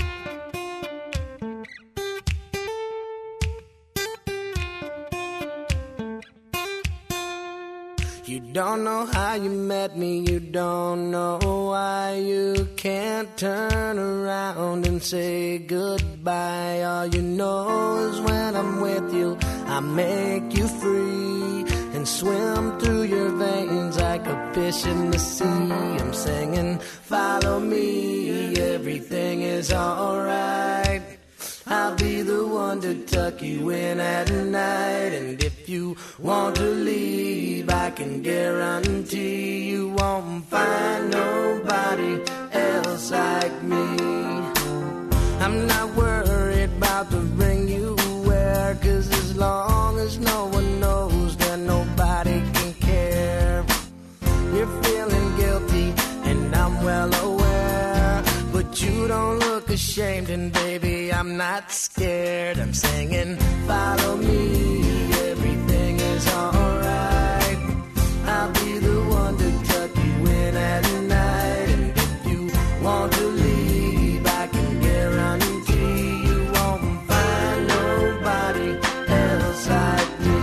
You don't know how you met me, you don't know why you can't turn around and say goodbye. All you know is when I'm with you, I make you free and swim through your veins like a fish in the sea. I'm singing, follow me, everything is alright. I'll be the one to tuck you in at night. And if you want to leave, I can guarantee you won't find nobody else like me. I'm not worried about the ring you wear, 'cause as long as no one knows, then nobody can care. You're feeling guilty and I'm well aware, but you don't look ashamed, and baby, I'm not scared. I'm singing, follow me, everything is alright. I'll be the one to tuck you in at night. And if you want to leave, I can guarantee you won't find nobody else like me.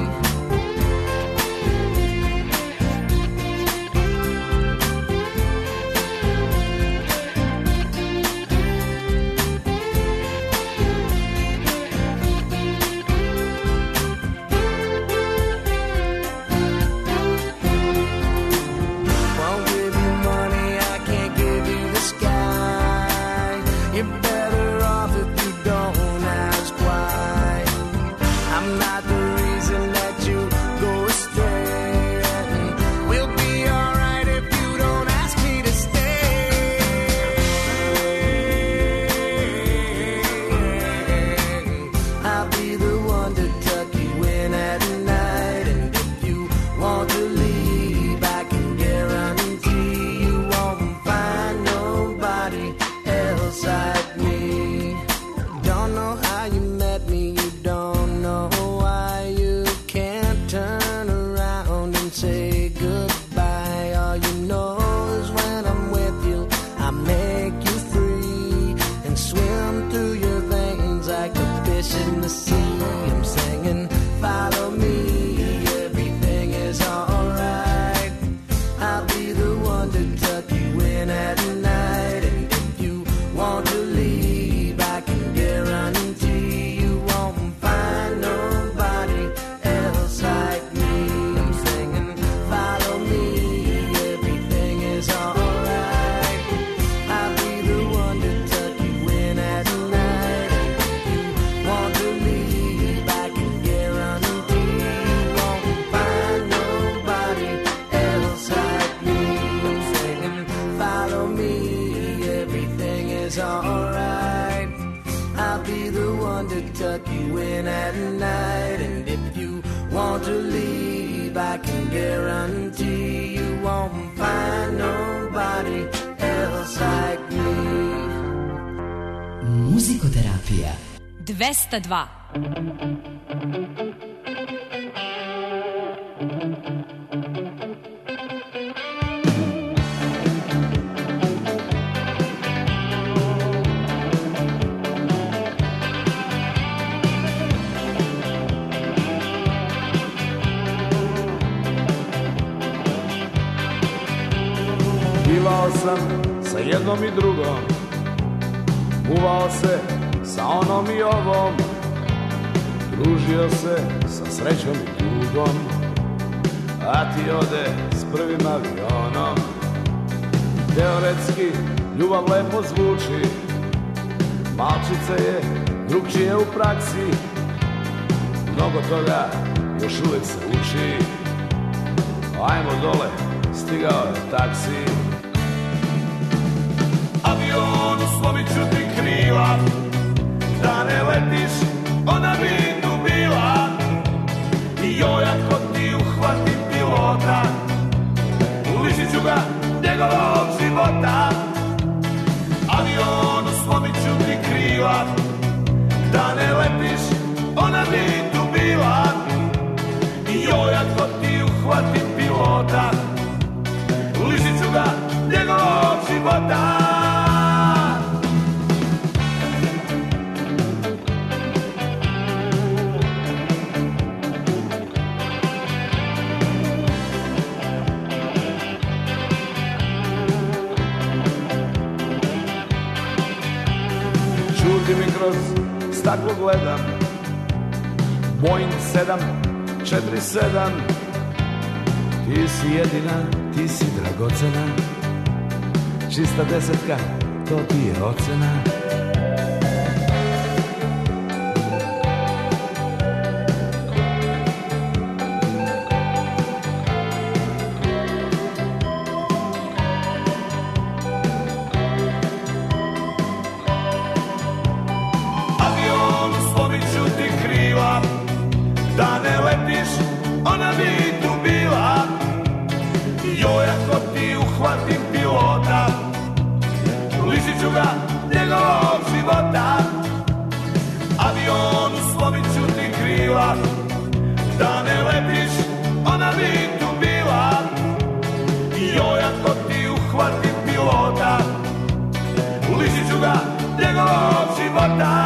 Muzikoterapija dvesta dva. Bivao sam sa jednom i drugom, muvao se sa onom i ovom, družio se sa srećom i tugom, a ti ode s prvim avionom. Teoretski ljubav lepo zvuči, malčice je drugčije u praksi, mnogo toga još uvek se uči. Ajmo dole, stigao je taksi. Avionu slomit ću ti krila, da ne letiš, ona bi tu bila. I joj, ako ti uhvati pilota, lišit ću ga njegovog života. Avionu slomit života. Čuti mi kroz staklo gledam, Boeing sedam četiri sedam. Ti si jedina, ti si dragocena, čista desetka, to ti je ocena. Avion slomit ću ti krila, da ne letiš, ona bi tu bila. Joj, ako ti uhvatim pilota, lišit ću ga njegovog života. Avionu slomit ću ti krila, da ne letiš, ona bi tu bila. Joj, ako ti uhvatim pilota, lišit ću ga njegovog života.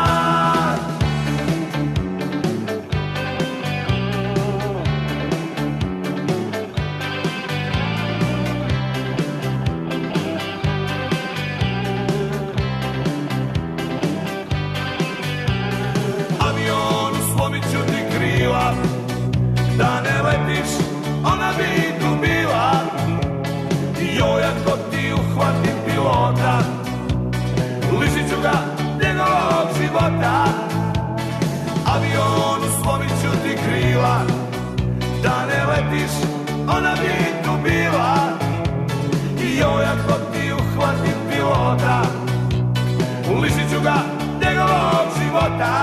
Da ne letiš, ona bi tu bila. Joj, ako ti uhvatim pilota, lišit ću ga njegovog života. Avionu slomit ću ti krila, da ne letiš, ona bi tu bila. Joj, ako ti uhvatim pilota, lišit ću ga njegovog života.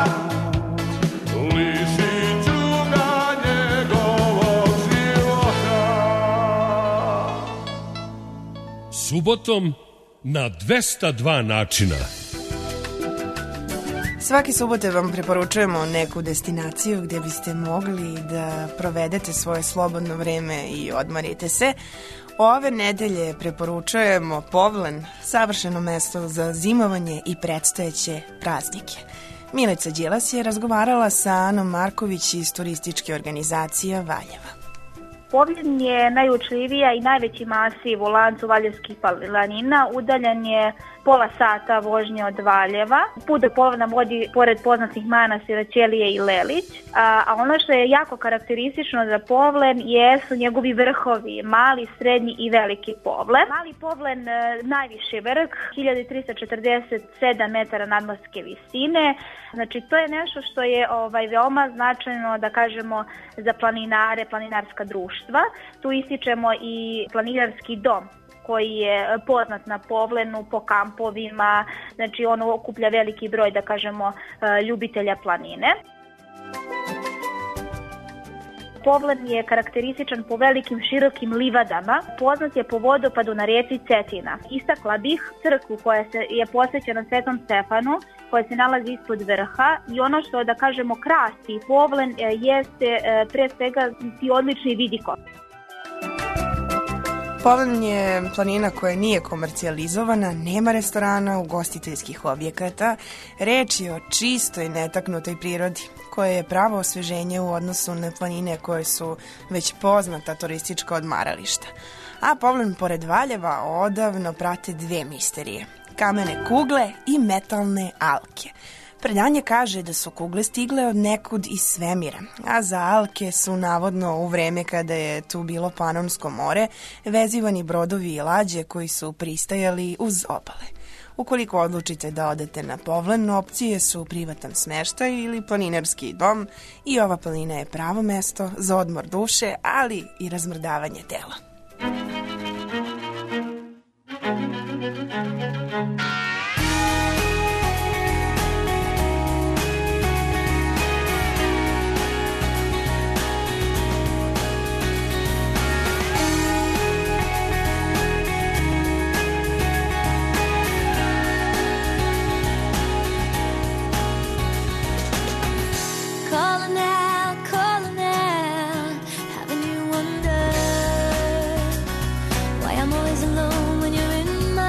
Lišit ću ga njegovog života. Subotom na dvesta dva načina. Svake subote vam preporučujemo neku destinaciju gdje biste mogli da provedete svoje slobodno vreme i odmarite se. Ove nedelje preporučujemo Povlen, savršeno mesto za zimovanje i predstojeće praznike. Milica Đilas je razgovarala sa Anom Marković iz turističke organizacije Valjeva. Povlen je najučljivija i najveći masiv u lancu Valjevskih planina, udaljen je pola sata vožnje od Valjeva. Put do Povlena vodi pored poznatih manastira Ćelije i Lelić, a, a ono što je jako karakteristično za Povlen jesu njegovi vrhovi, mali, srednji i veliki Povlen. Mali Povlen, najviši vrh, hiljadu trista četrdeset sedam metara nadmorske visine. Znači, to je nešto što je ovaj, veoma značajno, da kažemo, za planinare, planinarska društva. Tu ističemo i planinarski dom, koji je poznat na Povlenu, po kampovima, znači on okuplja veliki broj, da kažemo, ljubitelja planine. Povlen je karakterističan po velikim širokim livadama, poznat je po vodopadu na rijeci Cetina. Istakla bih crkvu koja se je posvećena Svetom Stefanu, koja se nalazi ispod vrha, i ono što, da kažemo, krasi Povlen jeste pre svega ti odlični vidikovi. Povlen je planina koja nije komercijalizovana, nema restorana, ugostiteljskih objekata. Reč je o čistoj, netaknutoj prirodi, koja je pravo osveženje u odnosu na planine koje su već poznata turistička odmarališta. A Povlen pored Valjeva odavno prate dve misterije: kamene kugle i metalne alke. Predanje kaže da su kugle stigle od nekud iz svemira, a za alke su navodno u vreme kada je tu bilo Panonsko more vezivani brodovi i lađe koji su pristajali uz obale. Ukoliko odlučite da odete na Povlen, opcije su privatan smeštaj ili planinarski dom, i ova planina je pravo mesto za odmor duše, ali i razmrdavanje tela. Alone when you're in my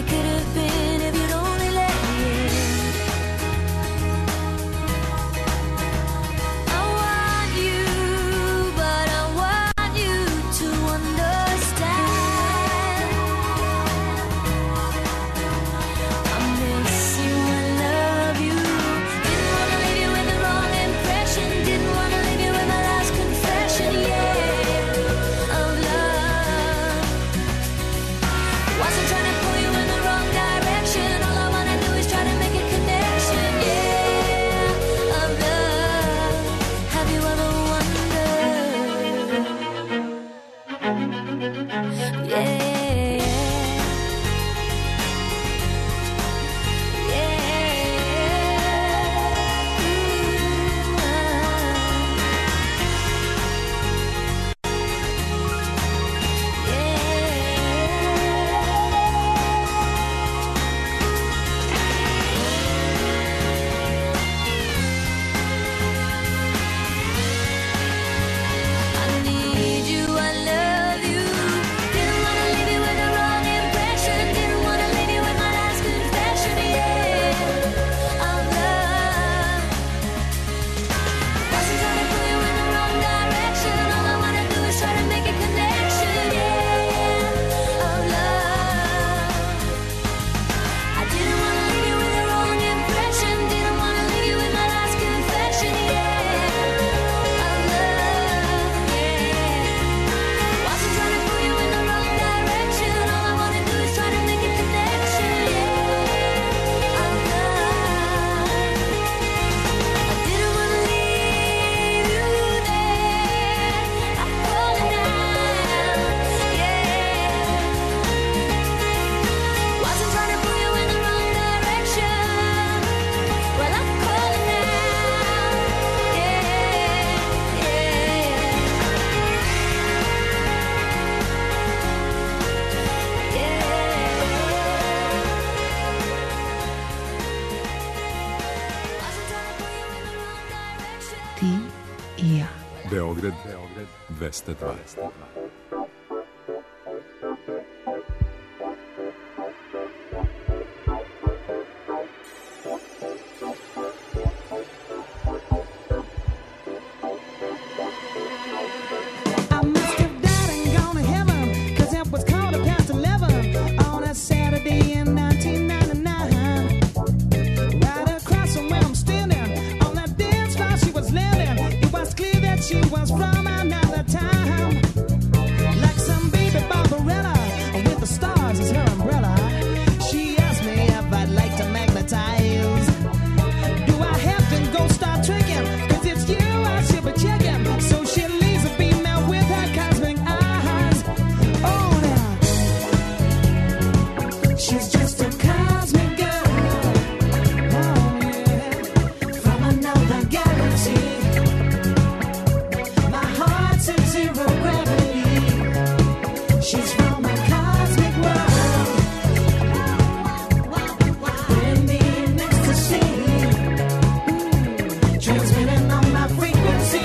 could have been if you'd only let me in. I want you, but I want you to understand. I miss you and love you. Didn't wanna leave you with the wrong impression. Didn't wanna leave you with my last confession, yeah, of love. Wasn't trying to pull you in the wrong direction. All I wanna do is try to make a connection, yeah, of love. Have you ever wondered? Yeah. I need you, I love you. Didn't wanna leave you with the wrong impression. Didn't wanna leave you with my last confession, yeah, of love. Wasn't trying to pull you in the wrong direction. All I wanna do is try to make a connection, yeah, of love. I didn't wanna leave you with the wrong impression. Didn't wanna leave you with my last confession, yeah, of love, yeah. Wasn't trying to pull you in the wrong direction. All I wanna do is try to make a connection, yeah, of love. I didn't wanna leave you there. I'm falling down, yeah. Wasn't trying to pull you in the wrong direction. Well, I'm calling now, yeah, Ti i ja. Beograd, dvesta dva. I must have died and gone to heaven, 'cause it was quarter past eleven on a Saturday in nineteen ninety-nine. Right across from where I'm standing, on that dance floor she was landing. It was clear that she was from another time. Like some baby Barbarella with the stars as her umbrella. She asked me if I'd like to magnetize. Do I have to go start tricking? 'Cause it's you I should be checking. So she leaves a beam out with her cosmic eyes. Oh, now she's just a cosmic girl. Oh, yeah. From another galaxy. My heart's in zero gravity. She's from a cosmic world. Bring me in ecstasy. Transmitting on my frequency.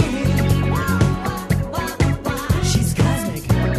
She's cosmic.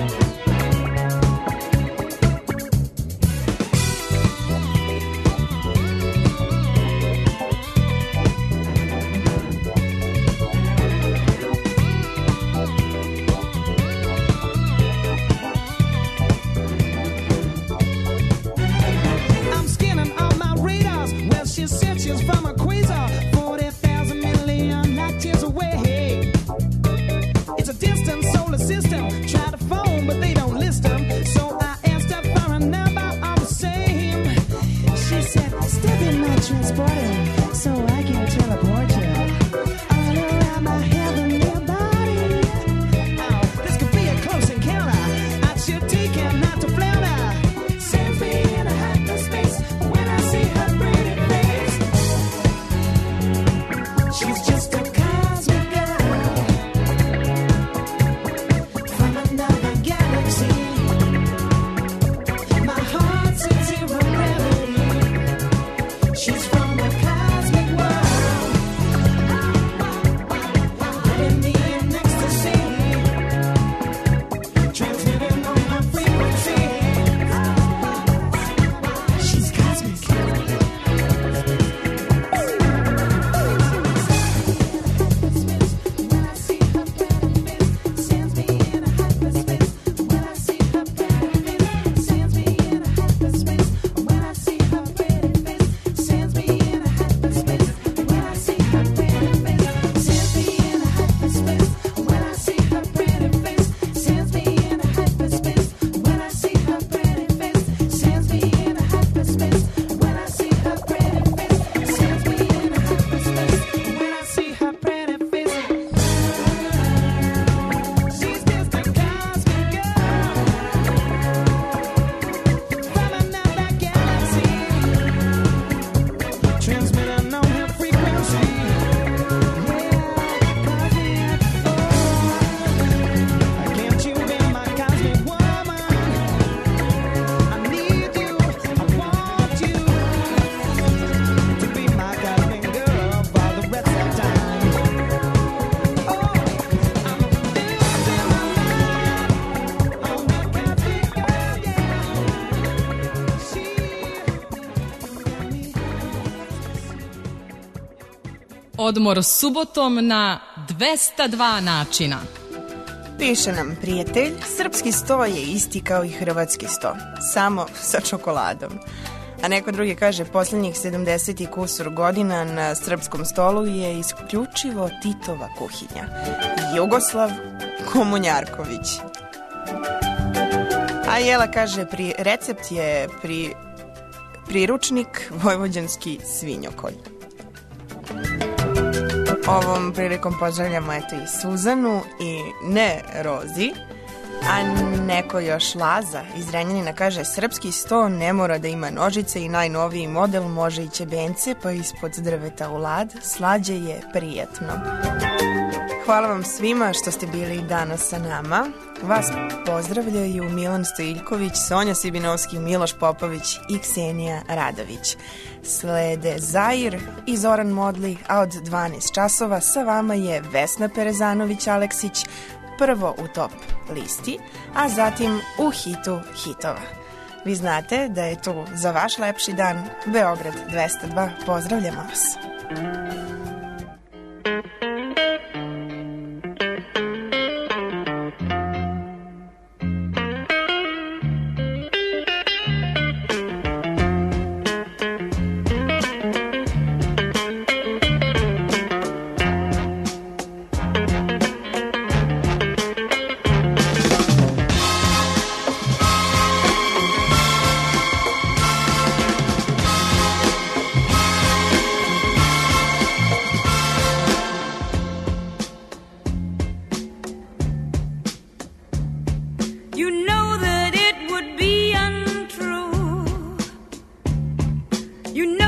I'm scanning all my radars. Well, she said she's from a quasar, forty thousand million light years away. It's a distant solar system. Try to phone, but they don't list them. So I asked her for a number all the same. She said, step in my transporter so I can teleport you all around my heavenly body. Oh, this could be a close encounter. I should take him not to flounder. Send me in a hyperspace when I see her pretty face. She's just a cosmic girl from another galaxy. My heart's in zero gravity. She's from a cosmic world. Odmor subotom na dvesta dva načina. Piše nam prijatelj, srpski sto je isti kao i hrvatski sto, samo sa čokoladom. A neko drugi kaže, posljednjih sedamdeset i kusur godina na srpskom stolu je isključivo Titova kuhinja. Jugoslav Komunjarković. A Jela kaže, pri, recept je pri, priručnik vojvođanski svinjokolj. Ovom prilikom pozdravljamo eto i Suzanu i ne Rozi, a neko još Laza iz Renjanina kaže, srpski sto ne mora da ima nožice i najnoviji model može i ćebence, pa ispod drveta u lad, slađe je prijatno. Hvala vam svima što ste bili danas sa nama. Vas pozdravljaju Milan Stojiljković, Sonja Sibinovski, Miloš Popović i Ksenija Radović. Slede Zair i Zoran Modli, a od dvanaest časova sa vama je Vesna Perezanović-Aleksić, prvo u top listi, a zatim u hitu hitova. Vi znate da je tu za vaš lepši dan Beograd dvesta dva. Pozdravljamo vas. You know that it would be untrue. You know